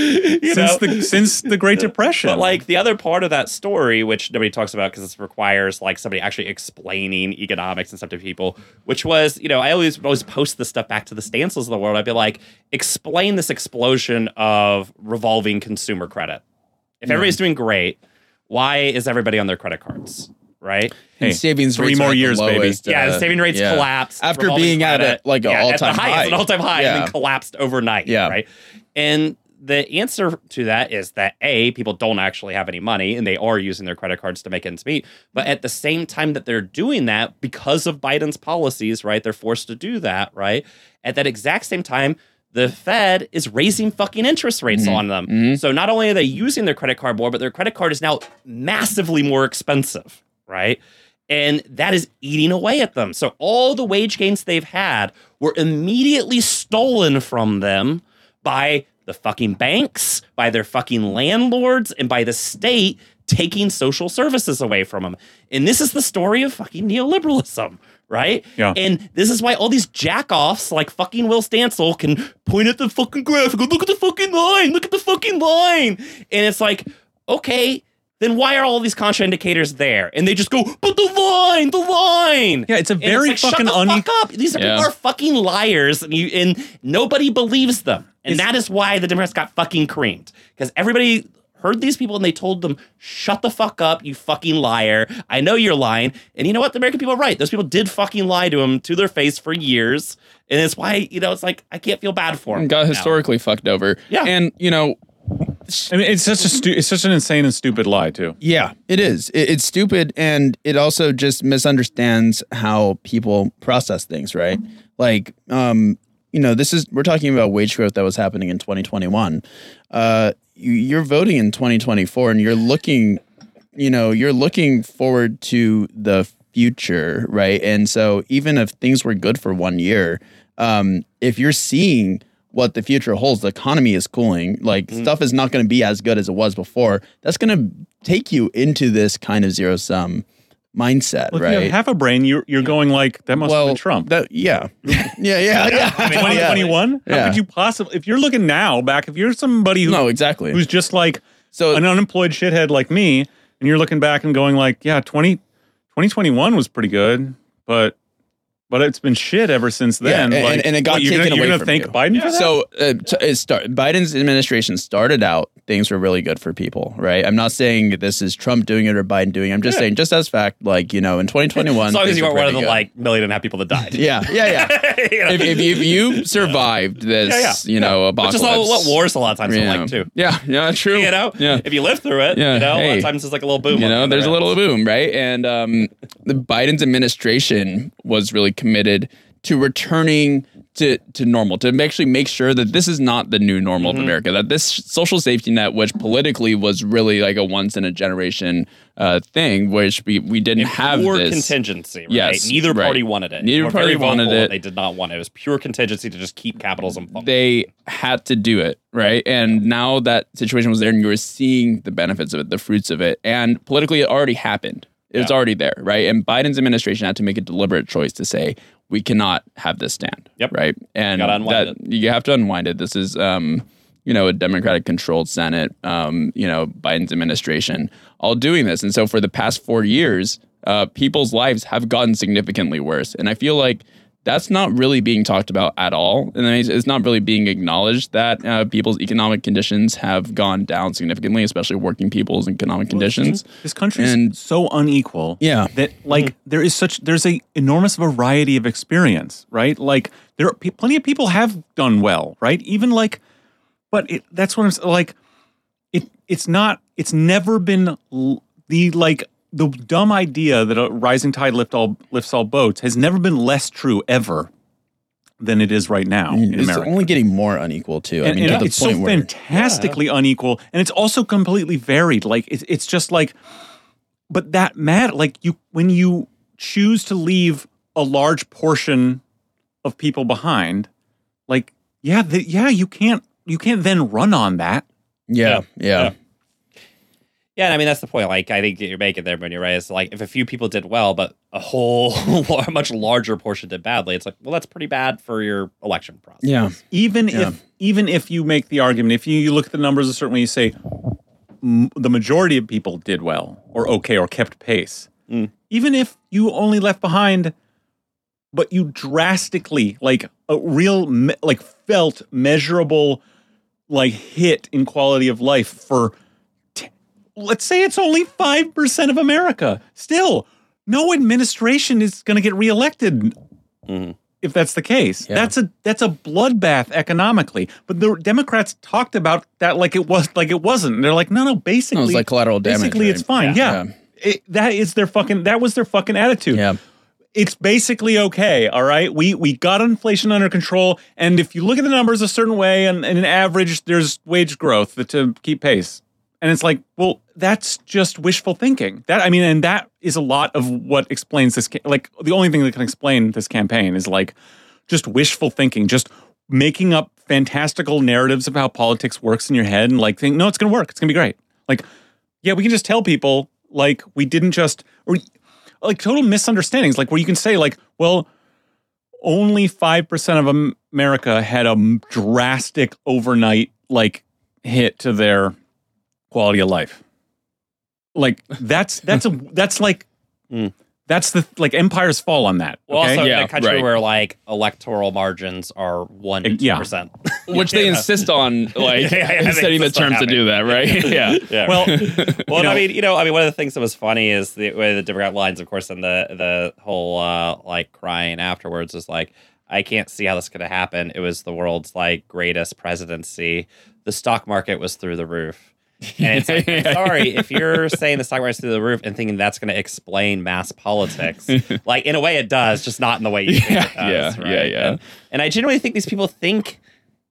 since the Great Depression. But like the other part of that story, which nobody talks about because it requires like somebody actually explaining economics and stuff to people, which was, you know, I always post this stuff back to the Stancils of the world. I'd be like, explain this explosion of revolving consumer credit. If everybody's doing great, why is everybody on their credit cards? Right? And savings 3 rates more are at the years, lowest, baby. The saving rates collapsed after being at an all-time high. It's an all-time high and then collapsed overnight. Yeah. Right. And the answer to that is that people don't actually have any money and they are using their credit cards to make ends meet. But at the same time that they're doing that, because of Biden's policies, right, they're forced to do that, right? At that exact same time, the Fed is raising fucking interest rates on them. Mm-hmm. So not only are they using their credit card more, but their credit card is now massively more expensive, right? And that is eating away at them. So all the wage gains they've had were immediately stolen from them by the fucking banks, by their fucking landlords, and by the state taking social services away from them. And this is the story of fucking neoliberalism, right? Yeah. And this is why all these jack-offs like fucking Will Stancil can point at the fucking graph and go, look at the fucking line, look at the fucking line. And it's like, okay, then why are all these contraindicators there? And they just go, but the line. Yeah, it's a very fucking shut the fuck up. These people are fucking liars, and nobody believes them. And that is why the Democrats got fucking creamed. Because everybody heard these people and they told them, shut the fuck up, you fucking liar. I know you're lying. And you know what? The American people are right. Those people did fucking lie to them to their face for years. And it's why, you know, it's like, I can't feel bad for them. Got historically fucked over. Yeah. And, you know, I mean, it's such an insane and stupid lie, too. Yeah, it is. It's stupid, and it also just misunderstands how people process things, right? Like, you know, we're talking about wage growth that was happening in 2021. You're voting in 2024, and you're looking forward to the future, right? And so even if things were good for 1 year, if you're seeing what the future holds, the economy is cooling, like stuff is not going to be as good as it was before. That's going to take you into this kind of zero sum mindset, Well, right? if you have half a brain, you're going like, that must have been Trump. Yeah. 2021? How could you possibly, if you're looking now back, if you're somebody exactly. who's just like an unemployed shithead like me, and you're looking back and going like, yeah, 2021 was pretty good, but it's been shit ever since then. Yeah, like, and it got taken away You're going to from thank you. Biden for that? So Biden's administration started out, things were really good for people, right? I'm not saying this is Trump doing it or Biden doing it. I'm just saying, just as fact, like, you know, in 2021. As long as you weren't one of the good. like 1.5 million people that died. Yeah. You know? if you survived this, you know, apocalypse. Which is what wars a lot of times are like, too. Yeah, true. You know? Yeah. If you live through it, you know, a lot of times there's like a little boom. You know, there's a little boom, right? And the Biden's administration was really committed to returning to normal, to actually make sure that this is not the new normal of America, that this social safety net, which politically was really like a once in a generation thing, which we didn't have pure this contingency, right? Yes, Neither right. party wanted it. Neither They were party very wanted vocal, it. They did not want it. It was pure contingency to just keep capitalism functioning. They had to do it, right? And now that situation was there and you were seeing the benefits of it, the fruits of it, and politically it already happened. It was already there, right? And Biden's administration had to make a deliberate choice to say, we cannot have this stand, right? And you have to unwind it. This is, a Democratic controlled Senate, Biden's administration all doing this. And so for the past 4 years, people's lives have gotten significantly worse. And I feel like that's not really being talked about at all. And it's not really being acknowledged that people's economic conditions have gone down significantly, especially working people's economic conditions. This country is so unequal that there's a enormous variety of experience, right? Like there are plenty of people have done well, right? Even like, but that's what I'm like. It's never been the dumb idea that a rising tide lifts all boats has never been less true ever than it is right now in America. It's only getting more unequal too. And it's so fantastically unequal, and it's also completely varied. Like it's just like, but that matter. Like when you choose to leave a large portion of people behind, like you can't then run on that. Yeah. Yeah, and I mean, that's the point. Like, I think you're making there, when you're right. It's like, if a few people did well, but a much larger portion did badly, it's like, well, that's pretty bad for your election process. Yeah. Even if you make the argument, if you look at the numbers a certain way, you say the majority of people did well or okay or kept pace. Even if you only left behind, but you drastically, like a real, felt measurable, hit in quality of life for let's say it's only 5% of America. Still, no administration is going to get reelected if that's the case. Yeah. That's a bloodbath economically. But the Democrats talked about that like it wasn't. And they're like, no, basically, it was like collateral damage. Basically, right? It's fine. Yeah. That was their fucking attitude. Yeah. It's basically okay, all right? We got inflation under control, and if you look at the numbers a certain way, and an average, there's wage growth to keep pace. And it's like, well, that's just wishful thinking. And that is a lot of what explains this. The only thing that can explain this campaign is just wishful thinking, just making up fantastical narratives of how politics works in your head, and think, no, it's going to work. It's going to be great. We can just tell people we didn't just, or total misunderstandings, where you can say well, only 5% of America had a drastic overnight hit to their quality of life. That's empires fall on that. Well, okay? also in a country where electoral margins are 1 to 2%, which they insist on setting the terms to do that, right? Yeah. Well, I mean, one of the things that was funny is the way the Democrat lines, of course, and the whole crying afterwards is I can't see how this could have happened. It was the world's greatest presidency. The stock market was through the roof. And it's sorry, if you're saying the stock market's through the roof and thinking that's going to explain mass politics, in a way it does, just not in the way you think it does. Yeah. And I genuinely think these people think,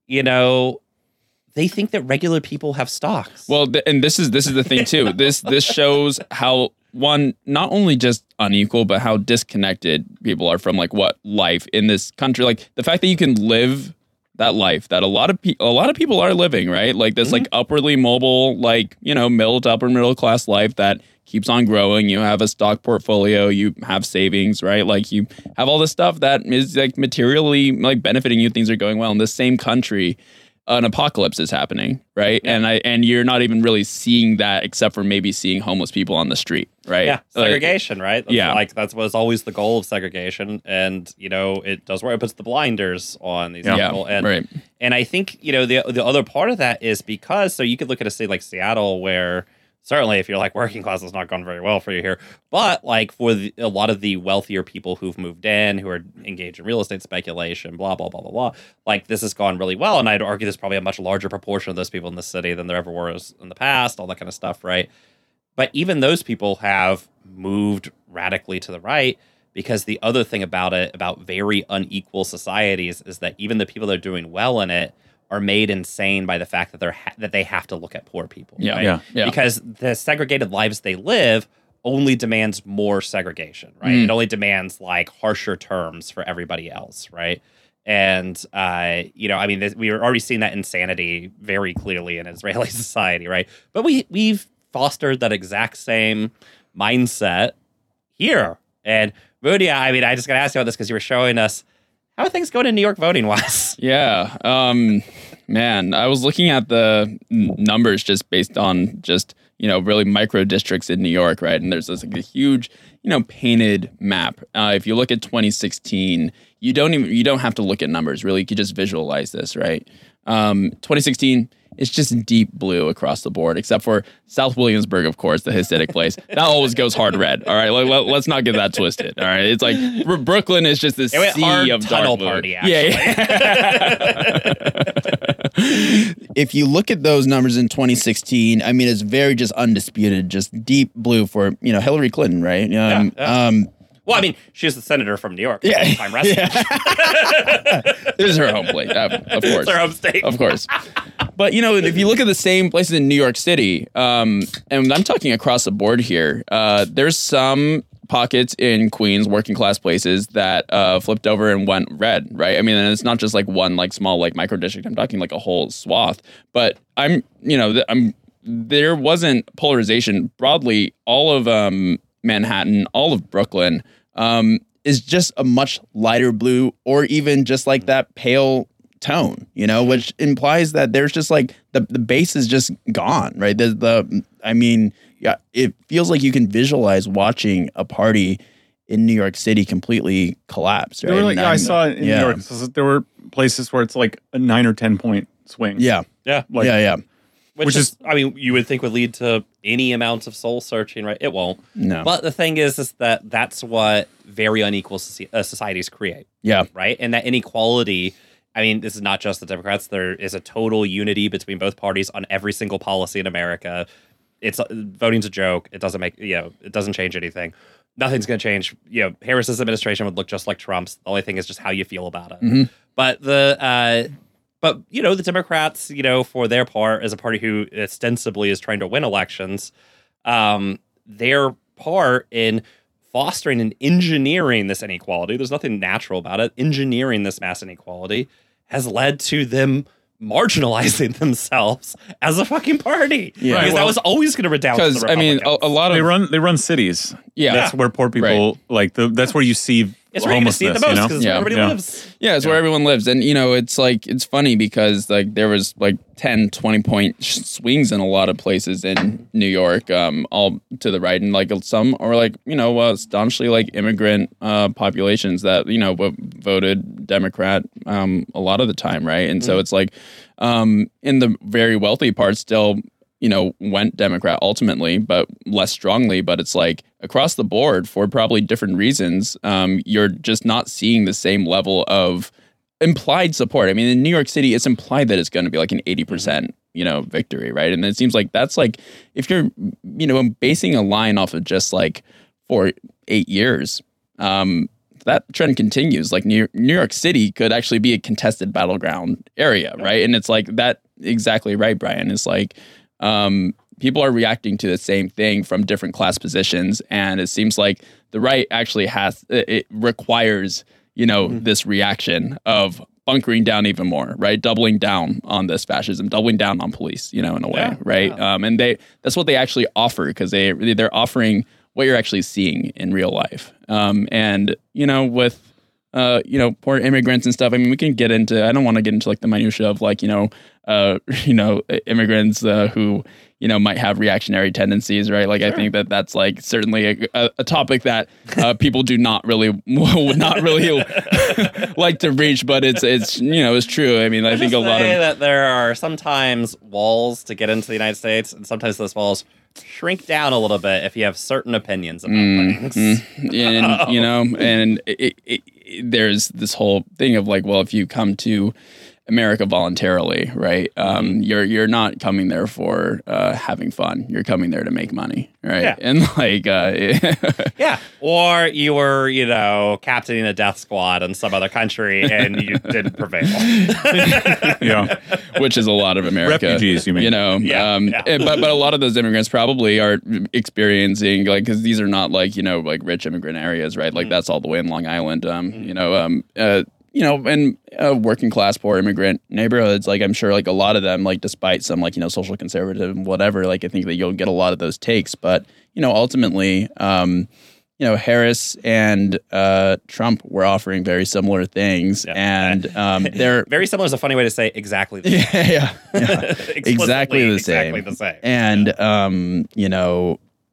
they think that regular people have stocks. Well, and this is the thing too. This shows how, one, not only just unequal, but how disconnected people are from what life in this country. The fact that you can live that life that a lot of people are living, right? This upwardly mobile, middle to upper middle class life that keeps on growing. You have a stock portfolio, you have savings, right? You have all this stuff that is materially benefiting you. Things are going well in the same country. An apocalypse is happening, right? Yeah. And you're not even really seeing that, except for maybe seeing homeless people on the street, right? Yeah, segregation, right? That's that was always the goal of segregation, and it does work. It puts the blinders on these people, and I think the other part of that is because you could look at a city like Seattle where. Certainly, if you're working class, it's not gone very well for you here. But for a lot of the wealthier people who've moved in, who are engaged in real estate speculation, blah, blah, blah, blah, blah, this has gone really well. And I'd argue there's probably a much larger proportion of those people in the city than there ever was in the past, all that kind of stuff, right? But even those people have moved radically to the right Because the other thing about it, about very unequal societies, is that even the people that are doing well in it are made insane by the fact that that they have to look at poor people. Yeah. Right? Yeah. Because the segregated lives they live only demands more segregation, right? It only demands like harsher terms for everybody else, right? And we were already seeing that insanity very clearly in Israeli society, right? But we've fostered that exact same mindset here. And Rudy, I just got to ask you about this because you were showing us how are things going in New York voting wise. Yeah. Man, I was looking at the numbers just based on just, really micro districts in New York, right? And there's this like a huge, painted map. If you look at 2016, you don't have to look at numbers, really. You could just visualize this, right? 2016, it's just deep blue across the board, except for South Williamsburg, of course, the Hasidic place. That always goes hard red. All right, let's not get that twisted. All right, it's like Brooklyn is just this sea of tunnel dark blue. party. Actually. Yeah. If you look at those numbers in 2016, I mean, it's very just undisputed, just deep blue for Hillary Clinton, right? Well, I mean, she's the senator from New York. Yeah. I'm resident. This is her home plate, of course. It's her home state. Of course. But, if you look at the same places in New York City, and I'm talking across the board here, there's some pockets in Queens, working class places that flipped over and went red, right? I mean, and it's not just like one like small like micro district. I'm talking like a whole swath. But there wasn't polarization broadly. All of Manhattan, all of Brooklyn is just a much lighter blue, or even just like that pale tone, which implies that there's just like the base is just gone, right? It feels like you can visualize watching a party in New York City completely collapse, right? I saw it in New York. So there were places where it's like a 9 or 10 point swing. Yeah. Which is, you would think would lead to any amount of soul searching, right? It won't. No. But the thing is that that's what very unequal societies create. Yeah. Right? And that inequality, this is not just the Democrats. There is a total unity between both parties on every single policy in America. Voting's a joke. It doesn't it doesn't change anything. Nothing's going to change. Harris's administration would look just like Trump's. The only thing is just how you feel about it. Mm-hmm. But the Democrats, for their part, as a party who ostensibly is trying to win elections, their part in fostering and engineering this inequality, there's nothing natural about it, engineering this mass inequality has led to them marginalizing themselves as a fucking party. Yeah. Because that was always going to redound to the Republicans. a lot of They run cities. Yeah. That's where poor people that's where you see it's where you're going to see it the most because Yeah. everybody lives. Yeah, it's where everyone lives. And, it's funny because like there was like 10, 20 point swings in a lot of places in New York, all to the right. And like some are like, staunchly like immigrant populations that, voted Democrat a lot of the time, right? And so it's like in the very wealthy parts still, went Democrat ultimately, but less strongly. But it's like across the board for probably different reasons, you're just not seeing the same level of implied support. I mean, in New York City, it's implied that it's going to be like an 80%, victory, right? And it seems like that's like, if you're, basing a line off of just like for 8 years, that trend continues. Like New York City could actually be a contested battleground area, right? And it's like that exactly right, Brian. It's like, people are reacting to the same thing from different class positions, and it seems like the right actually requires this reaction of bunkering down even more, right? Doubling down on this fascism, doubling down on police, in a way, right? Yeah. And that's what they actually offer, because they're offering what you're actually seeing in real life. And with poor immigrants and stuff. I mean, we can get into, I don't want to get into like the minutia of like, immigrants who, might have reactionary tendencies, right? Like, sure. I think that's like certainly a topic that people do not really, would not really like to reach, but it's true. I mean, I think a lot of that there are sometimes walls to get into the United States, and sometimes those walls shrink down a little bit if you have certain opinions about things. And, and there's this whole thing of like, well, if you come to America voluntarily, right? You're not coming there for having fun. You're coming there to make money, right? Yeah. And like, Yeah. Or you were, captaining a death squad in some other country and you didn't prevail. Yeah. which is a lot of America. Refugees, you mean? Yeah. But a lot of those immigrants probably are experiencing because these are not like rich immigrant areas, right? Like that's all the way in Long Island, in working class, poor immigrant neighborhoods, like I'm sure like a lot of them, like despite some like, social conservative and whatever, like I think that you'll get a lot of those takes. But, ultimately, Harris and Trump were offering very similar things. Yeah. And they're very similar is a funny way to say exactly the same. yeah. Exactly the same. Exactly the same. And,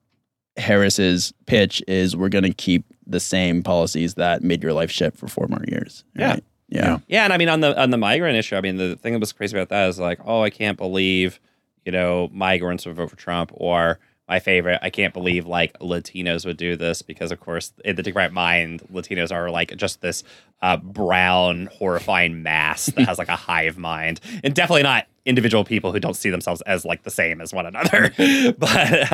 Harris's pitch is we're going to keep the same policies that made your life shit for 4 more years. Right? Yeah. Yeah, and I mean on the migrant issue, I mean the thing that was crazy about that is like, oh, I can't believe, migrants would vote for Trump, or my favorite, I can't believe like Latinos would do this because of course in the Democratic mind, Latinos are like just this brown, horrifying mass that has like a hive mind, and definitely not individual people who don't see themselves as like the same as one another. But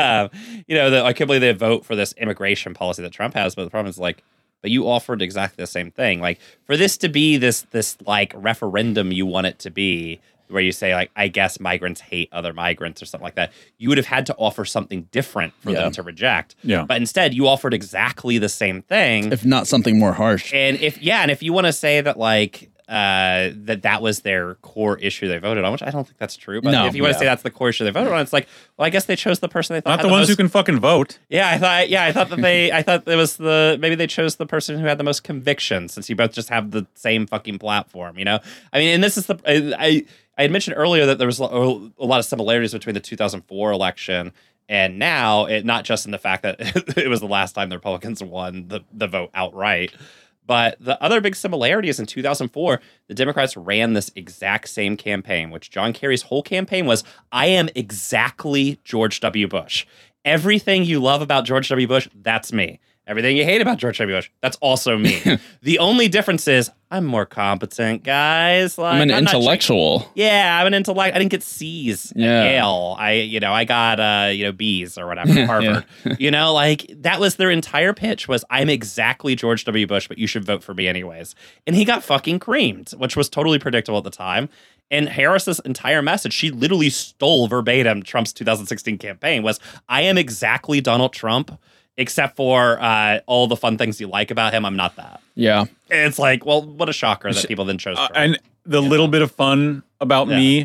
I can't believe they vote for this immigration policy that Trump has. But the problem is like, but you offered exactly the same thing. Like for this to be this like referendum you want it to be, where you say like, I guess migrants hate other migrants or something like that, you would have had to offer something different for them to reject. Yeah. But instead you offered exactly the same thing. if not something more harsh. And if you want to say that like that was their core issue they voted on, which I don't think that's true. But if you want to say that's the core issue they voted on, it's like, well, I guess they chose the person they thought Not had the ones most, who can fucking vote. Yeah, I thought it was maybe they chose the person who had the most conviction, since you both just have the same fucking platform, I mean, and this is I had mentioned earlier that there was a lot of similarities between the 2004 election and now, not just in the fact that it was the last time the Republicans won the vote outright. But the other big similarity is in 2004, the Democrats ran this exact same campaign, which John Kerry's whole campaign was, I am exactly George W. Bush. Everything you love about George W. Bush, that's me. Everything you hate about George W. Bush, that's also me. The only difference is I'm more competent, guys. Like, I'm an intellectual. I'm an intellect. I didn't get C's at Yale. I got B's or whatever at Harvard. Like that was their entire pitch was I'm exactly George W. Bush, but you should vote for me anyways. And he got fucking creamed, which was totally predictable at the time. And Harris's entire message, she literally stole verbatim Trump's 2016 campaign, was I am exactly Donald Trump, except for all the fun things you like about him. I'm not that. Yeah. And it's like, well, what a shocker that people then chose Trump. And the little bit of fun about me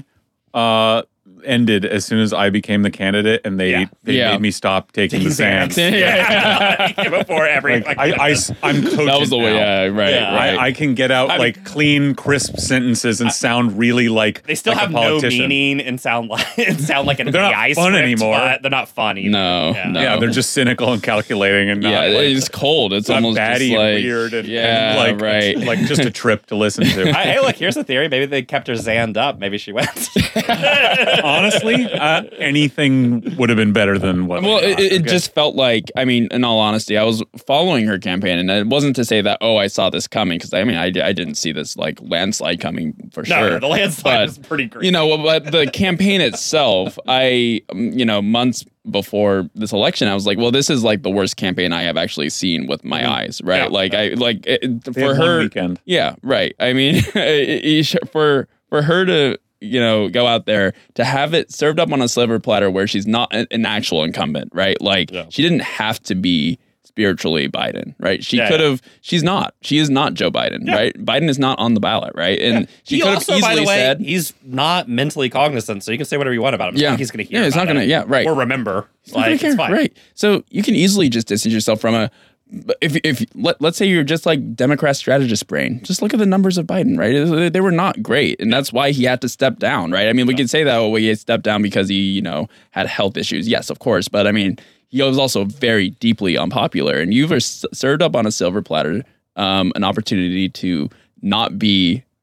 ended as soon as I became the candidate, and they made me stop taking the Xans. Before every I'm coaching. That was the way. now. Right. I can get out like clean, crisp sentences and sound really like they still like have a no politician. meaning and sound like an They're not AI fun script, anymore. but they're not fun either. No. Yeah, they're just cynical and calculating, and not, it's cold. It's not almost batty just like, and weird, and like right, like just a trip to listen to. Hey, look, here's the theory. Maybe they kept her Xanned up. Maybe she went. Honestly, anything would have been better than what. Well, it just felt like, I mean, in all honesty, I was following her campaign, and it wasn't to say that, I saw this coming, because I didn't see this like landslide coming for sure. No, the landslide is pretty great. But the campaign itself, months before this election, I was like, well, this is like the worst campaign I have actually seen with my eyes, right? Yeah. For her weekend. Yeah, right. I mean, for her to go out there to have it served up on a silver platter where she's not an actual incumbent, right? Like she didn't have to be spiritually Biden, right? She could have. She is not Joe Biden, right? Biden is not on the ballot, right? And she could have easily by the way, said he's not mentally cognizant, so you can say whatever you want about him. It's not like he's going to hear. He's not going to. Yeah, right. Or remember. Like, it's fine. Right. So you can easily just distance yourself from a. If let's say you're just like Democrat strategist brain, just look at the numbers of Biden, right? They were not great, and that's why he had to step down, right? I mean, we could say that he stepped down because he, had health issues. Yes, of course, but I mean, he was also very deeply unpopular, and you've served up on a silver platter an opportunity to not be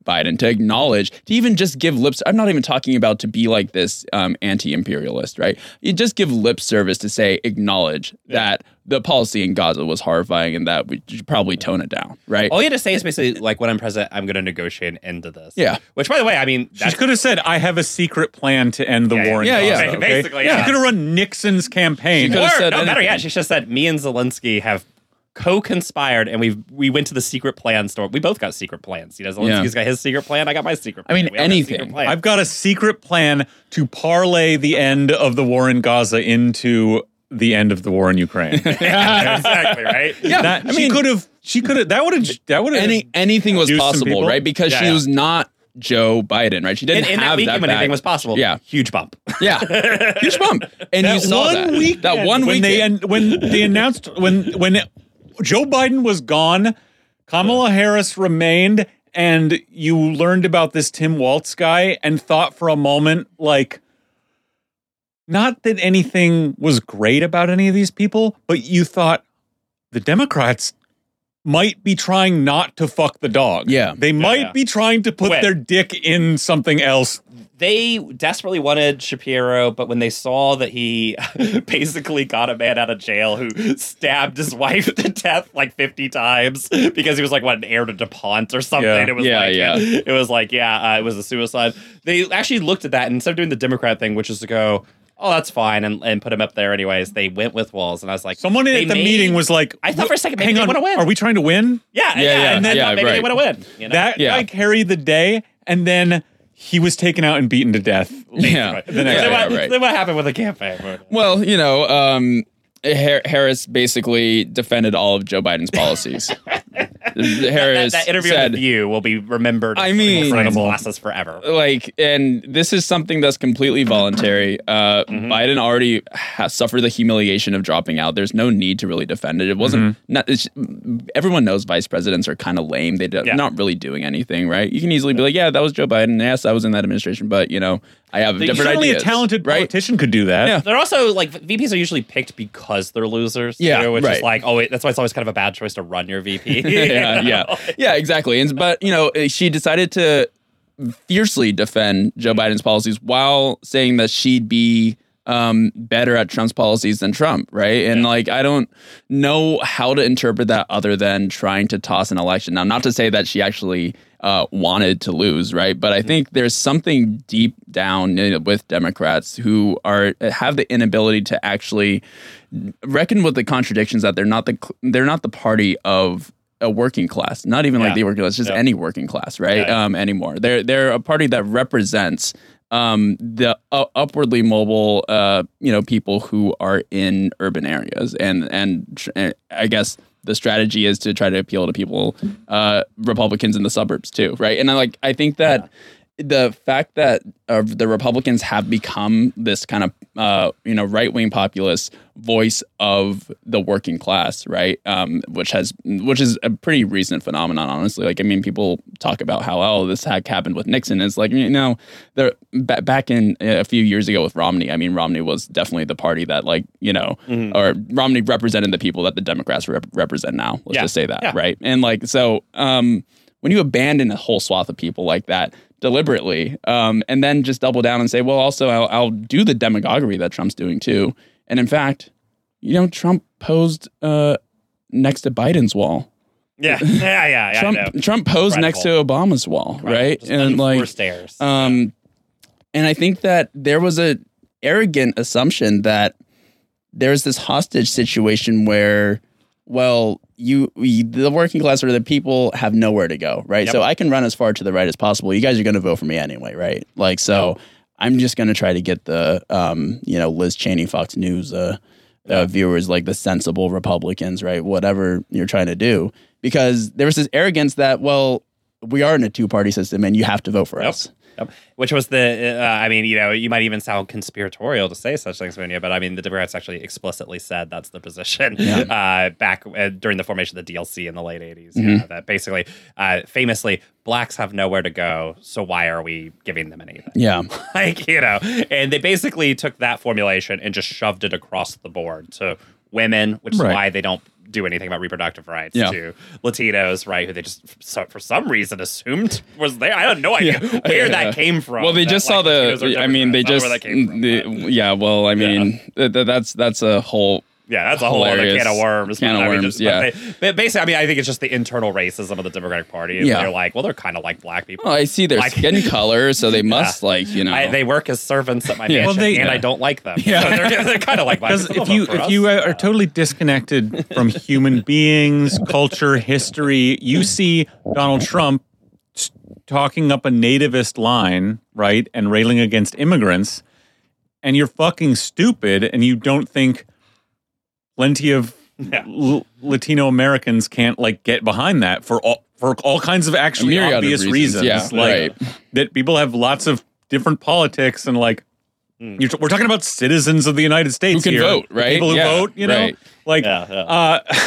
Biden, to acknowledge, to even just give lip. I'm not even talking about to be like this anti-imperialist, right? You just give lip service to say, acknowledge that the policy in Gaza was horrifying and that we should probably tone it down, right? All you had to say is basically like, when I'm president, I'm going to negotiate an end to this. Yeah. Which, by the way, I mean, She could have said, I have a secret plan to end the war in yeah, Gaza. yeah. Okay? Basically, yeah. She could have run Nixon's campaign. She could have Or, said no, better anything. yet, she just said, me and Zelensky have co-conspired, and we went to the secret plan store. We both got secret plans. You know, Zelensky's got his secret plan. I got my secret plan. I mean, We all got anything. secret plans. I've got a secret plan to parlay the end of the war in Gaza into the end of the war in Ukraine. exactly, right? Yeah, She could have, that would have, anything was Used some possible, people. because because Yeah, she yeah. was not Joe Biden, right? She didn't In that have weekend that when anything bad. was possible. Yeah. Huge bump. Yeah, huge bump. And you saw that. That one when weekend. when they announced when Joe Biden was gone, Kamala Harris remained, and you learned about this Tim Waltz guy and thought for a moment, like, not that anything was great about any of these people, but you thought the Democrats might be trying not to fuck the dog. Yeah. They might yeah. be trying to put Wait. their dick in something else. They desperately wanted Shapiro, but when they saw that he basically got a man out of jail who stabbed his wife to death like 50 times because he was like, what, an heir to DuPont or something. Yeah. It was it was like, it was a suicide. They actually looked at that, and instead of doing the Democrat thing, which is to go, oh, that's fine, and put him up there anyways, they went with Walz. And I was like, Someone at the meeting was like, I thought for a second, maybe hang they on, want to win. are we trying to win? Yeah, and then maybe they right. want to win. You know? That Yeah. guy carried the day, and then he was taken out and beaten to death. Yeah. The next Then day. what, right. then what happened with the campaign? Well, Harris basically defended all of Joe Biden's policies. Harris that interview said, with you will be remembered. I mean- in classes forever. like, and this is something that's completely voluntary. Biden already has suffered the humiliation of dropping out. There's no need to really defend it. It wasn't. Everyone knows vice presidents are kind of lame. They're not really doing anything, right? You can easily be like, yeah, that was Joe Biden. Yes, I was in that administration, but I have different Certainly ideas. a talented right? politician could do that. Yeah. They're also like VPs are usually picked because they're losers. Yeah, too, which right. is like, that's why it's always kind of a bad choice to run your VP. yeah, exactly. But she decided to fiercely defend Joe Biden's policies while saying that she'd be better at Trump's policies than Trump, right? And I don't know how to interpret that other than trying to toss an election. Now, not to say that she actually wanted to lose, right? But I think there's something deep down with Democrats who have the inability to actually reckon with the contradictions that they're not the party of a working class, not even like the working class, just any working class, right? Anymore. They're a party that represents the upwardly mobile, people who are in urban areas, and I guess the strategy is to try to appeal to people, Republicans in the suburbs too, right? And I think that the fact that the Republicans have become this kind of right-wing populist voice of the working class, right? Which is a pretty recent phenomenon, honestly. People talk about how this happened with Nixon. It's back in a few years ago with Romney. I mean, Romney was definitely the party that or Romney represented the people that the Democrats represent now. Let's just say that, right? And when you abandon a whole swath of people like that deliberately, and then just double down and say, well, also I'll do the demagoguery that Trump's doing too. And in fact, Trump posed next to Biden's wall. Yeah. Trump posed next to Obama's wall, right? And stairs. And I think that there was a arrogant assumption that there's this hostage situation where, the working class or the people have nowhere to go, right? So I can run as far to the right as possible. You guys are going to vote for me anyway, right? I'm just going to try to get the, Liz Cheney, Fox News viewers, like the sensible Republicans, right? Whatever you're trying to do. Because there was this arrogance that, we are in a two-party system and you have to vote for us. Yep. Which was you might even sound conspiratorial to say such things, Munya, but I mean, the Democrats actually explicitly said that's the position back during the formation of the DLC in the late 80s. That basically, famously, blacks have nowhere to go, so why are we giving them anything? Yeah. And they basically took that formulation and just shoved it across the board to women, which is why they don't do anything about reproductive rights Yeah. to Latinos, right? Who they just for some reason assumed was there. I had no idea where that came from. Well, they that, just like, saw Latinos are the. I mean, they Democrats. I just. don't know where that came from, but- Yeah. Well, I mean, that's a whole. Yeah, that's a whole other Hilarious can of worms. can of I mean, worms, but basically, I mean, I think it's just the internal racism of the Democratic Party. And Yeah. they're like, well, they're kind of like black people. Well, I see their Like- skin color, so they must They work as servants at my Yeah. mansion, Well, and I don't like them. Yeah. So they're kind of like black Because people. if you are totally disconnected from human beings, culture, history, you see Donald Trump talking up a nativist line, right, and railing against immigrants, and you're fucking stupid, and you don't think plenty of Latino Americans can't like get behind that for all kinds of actually myriad of obvious reasons. reasons. Yeah, like right. that people have lots of different politics and like. We're talking about citizens of the United States Who can here. vote, right? People who Yeah, vote, you know, right. like, I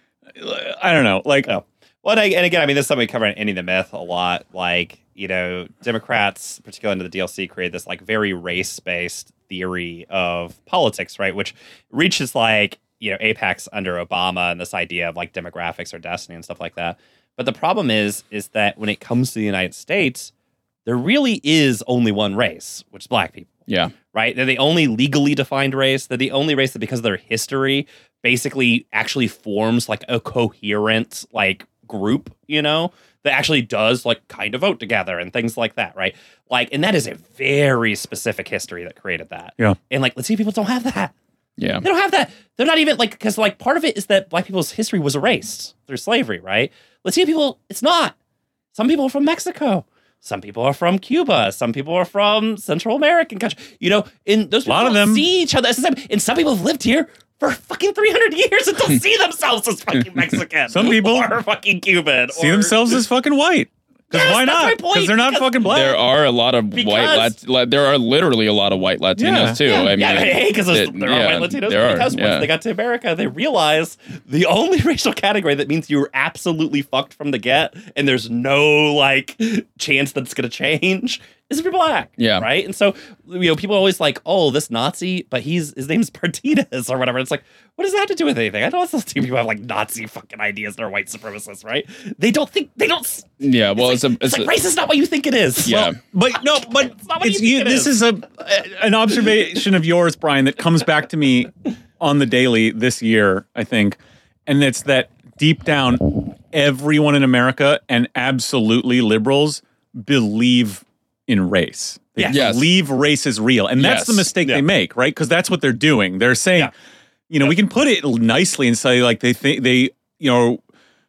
don't know, like, Well, and again, I mean, this is something we cover in Ending the Myth a lot. Like, you know, Democrats, particularly into the DLC, created this like very race-based theory of politics, right? Which reaches like, you know, apex under Obama and this idea of like demographics or destiny and stuff like that. But the problem is that when it comes to the United States, there really is only one race, which is black people. Yeah. Right? They're the only legally defined race. They're the only race that, because of their history, basically actually forms like a coherent like group, you know, that actually does like kind of vote together and things like that, right? Like, and that is a very specific history that created that. Yeah. And like, Latino people don't have that. Yeah. They don't have that. They're not even like, because like part of it is that black people's history was erased through slavery, right? Latino people, it's not. Some people are from Mexico. Some people are from Cuba. Some people are from Central American countries. You know, and those people lot of don't them. see each other as the same. And some people have lived here for fucking 300 years and don't see themselves as fucking Mexican. Some people or fucking Cuban. see or, themselves as fucking white. Because Yes, why that's my not? point, Because they're not because fucking black. There are a lot of Because- there are literally a lot of white Latinos Yeah. too. I mean, because there are white Latinos. there are, Because once they got to America, they realized the only racial category that means you're absolutely fucked from the get, and there's no like chance that it's going to change, is if you're black. Yeah. Right. And so, you know, people are always like, "Oh, this Nazi," but his name's Martinez or whatever. It's like, what does that have to do with anything? I know those two people have like Nazi fucking ideas. They're white supremacists, right? They don't think. Yeah. Well, It's like race is not what you think it is. yeah. But no, but It's not what you think it this is. is an observation of yours, Brian, that comes back to me on the daily this year, I think, and it's that deep down, everyone in America and absolutely liberals believe in race. They Yes. believe race is real, and that's Yes. the mistake Yeah. they make, right? Because that's what they're doing. They're saying, Yeah. you know, we can put it nicely and say like they think they, you know.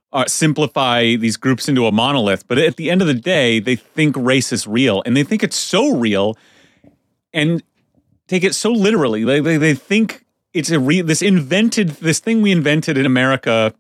Simplify these groups into a monolith, but at the end of the day, they think race is real, and they think it's so real, and take it so literally. They think it's this thing we invented in America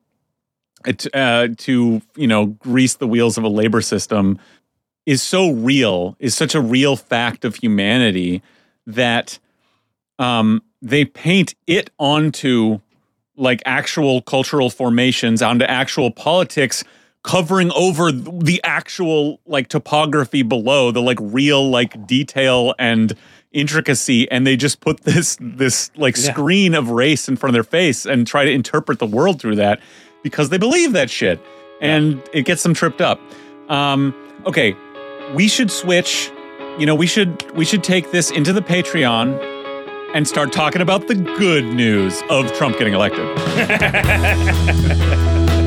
to grease the wheels of a labor system is so real, is such a real fact of humanity that they paint it onto like actual cultural formations, onto actual politics, covering over the actual like topography below, the like real like detail and intricacy, and they just put this like screen of race in front of their face and try to interpret the world through that because they believe that shit, and it gets them tripped up. Okay, we should switch. You know, we should take this into the Patreon and start talking about the good news of Trump getting elected.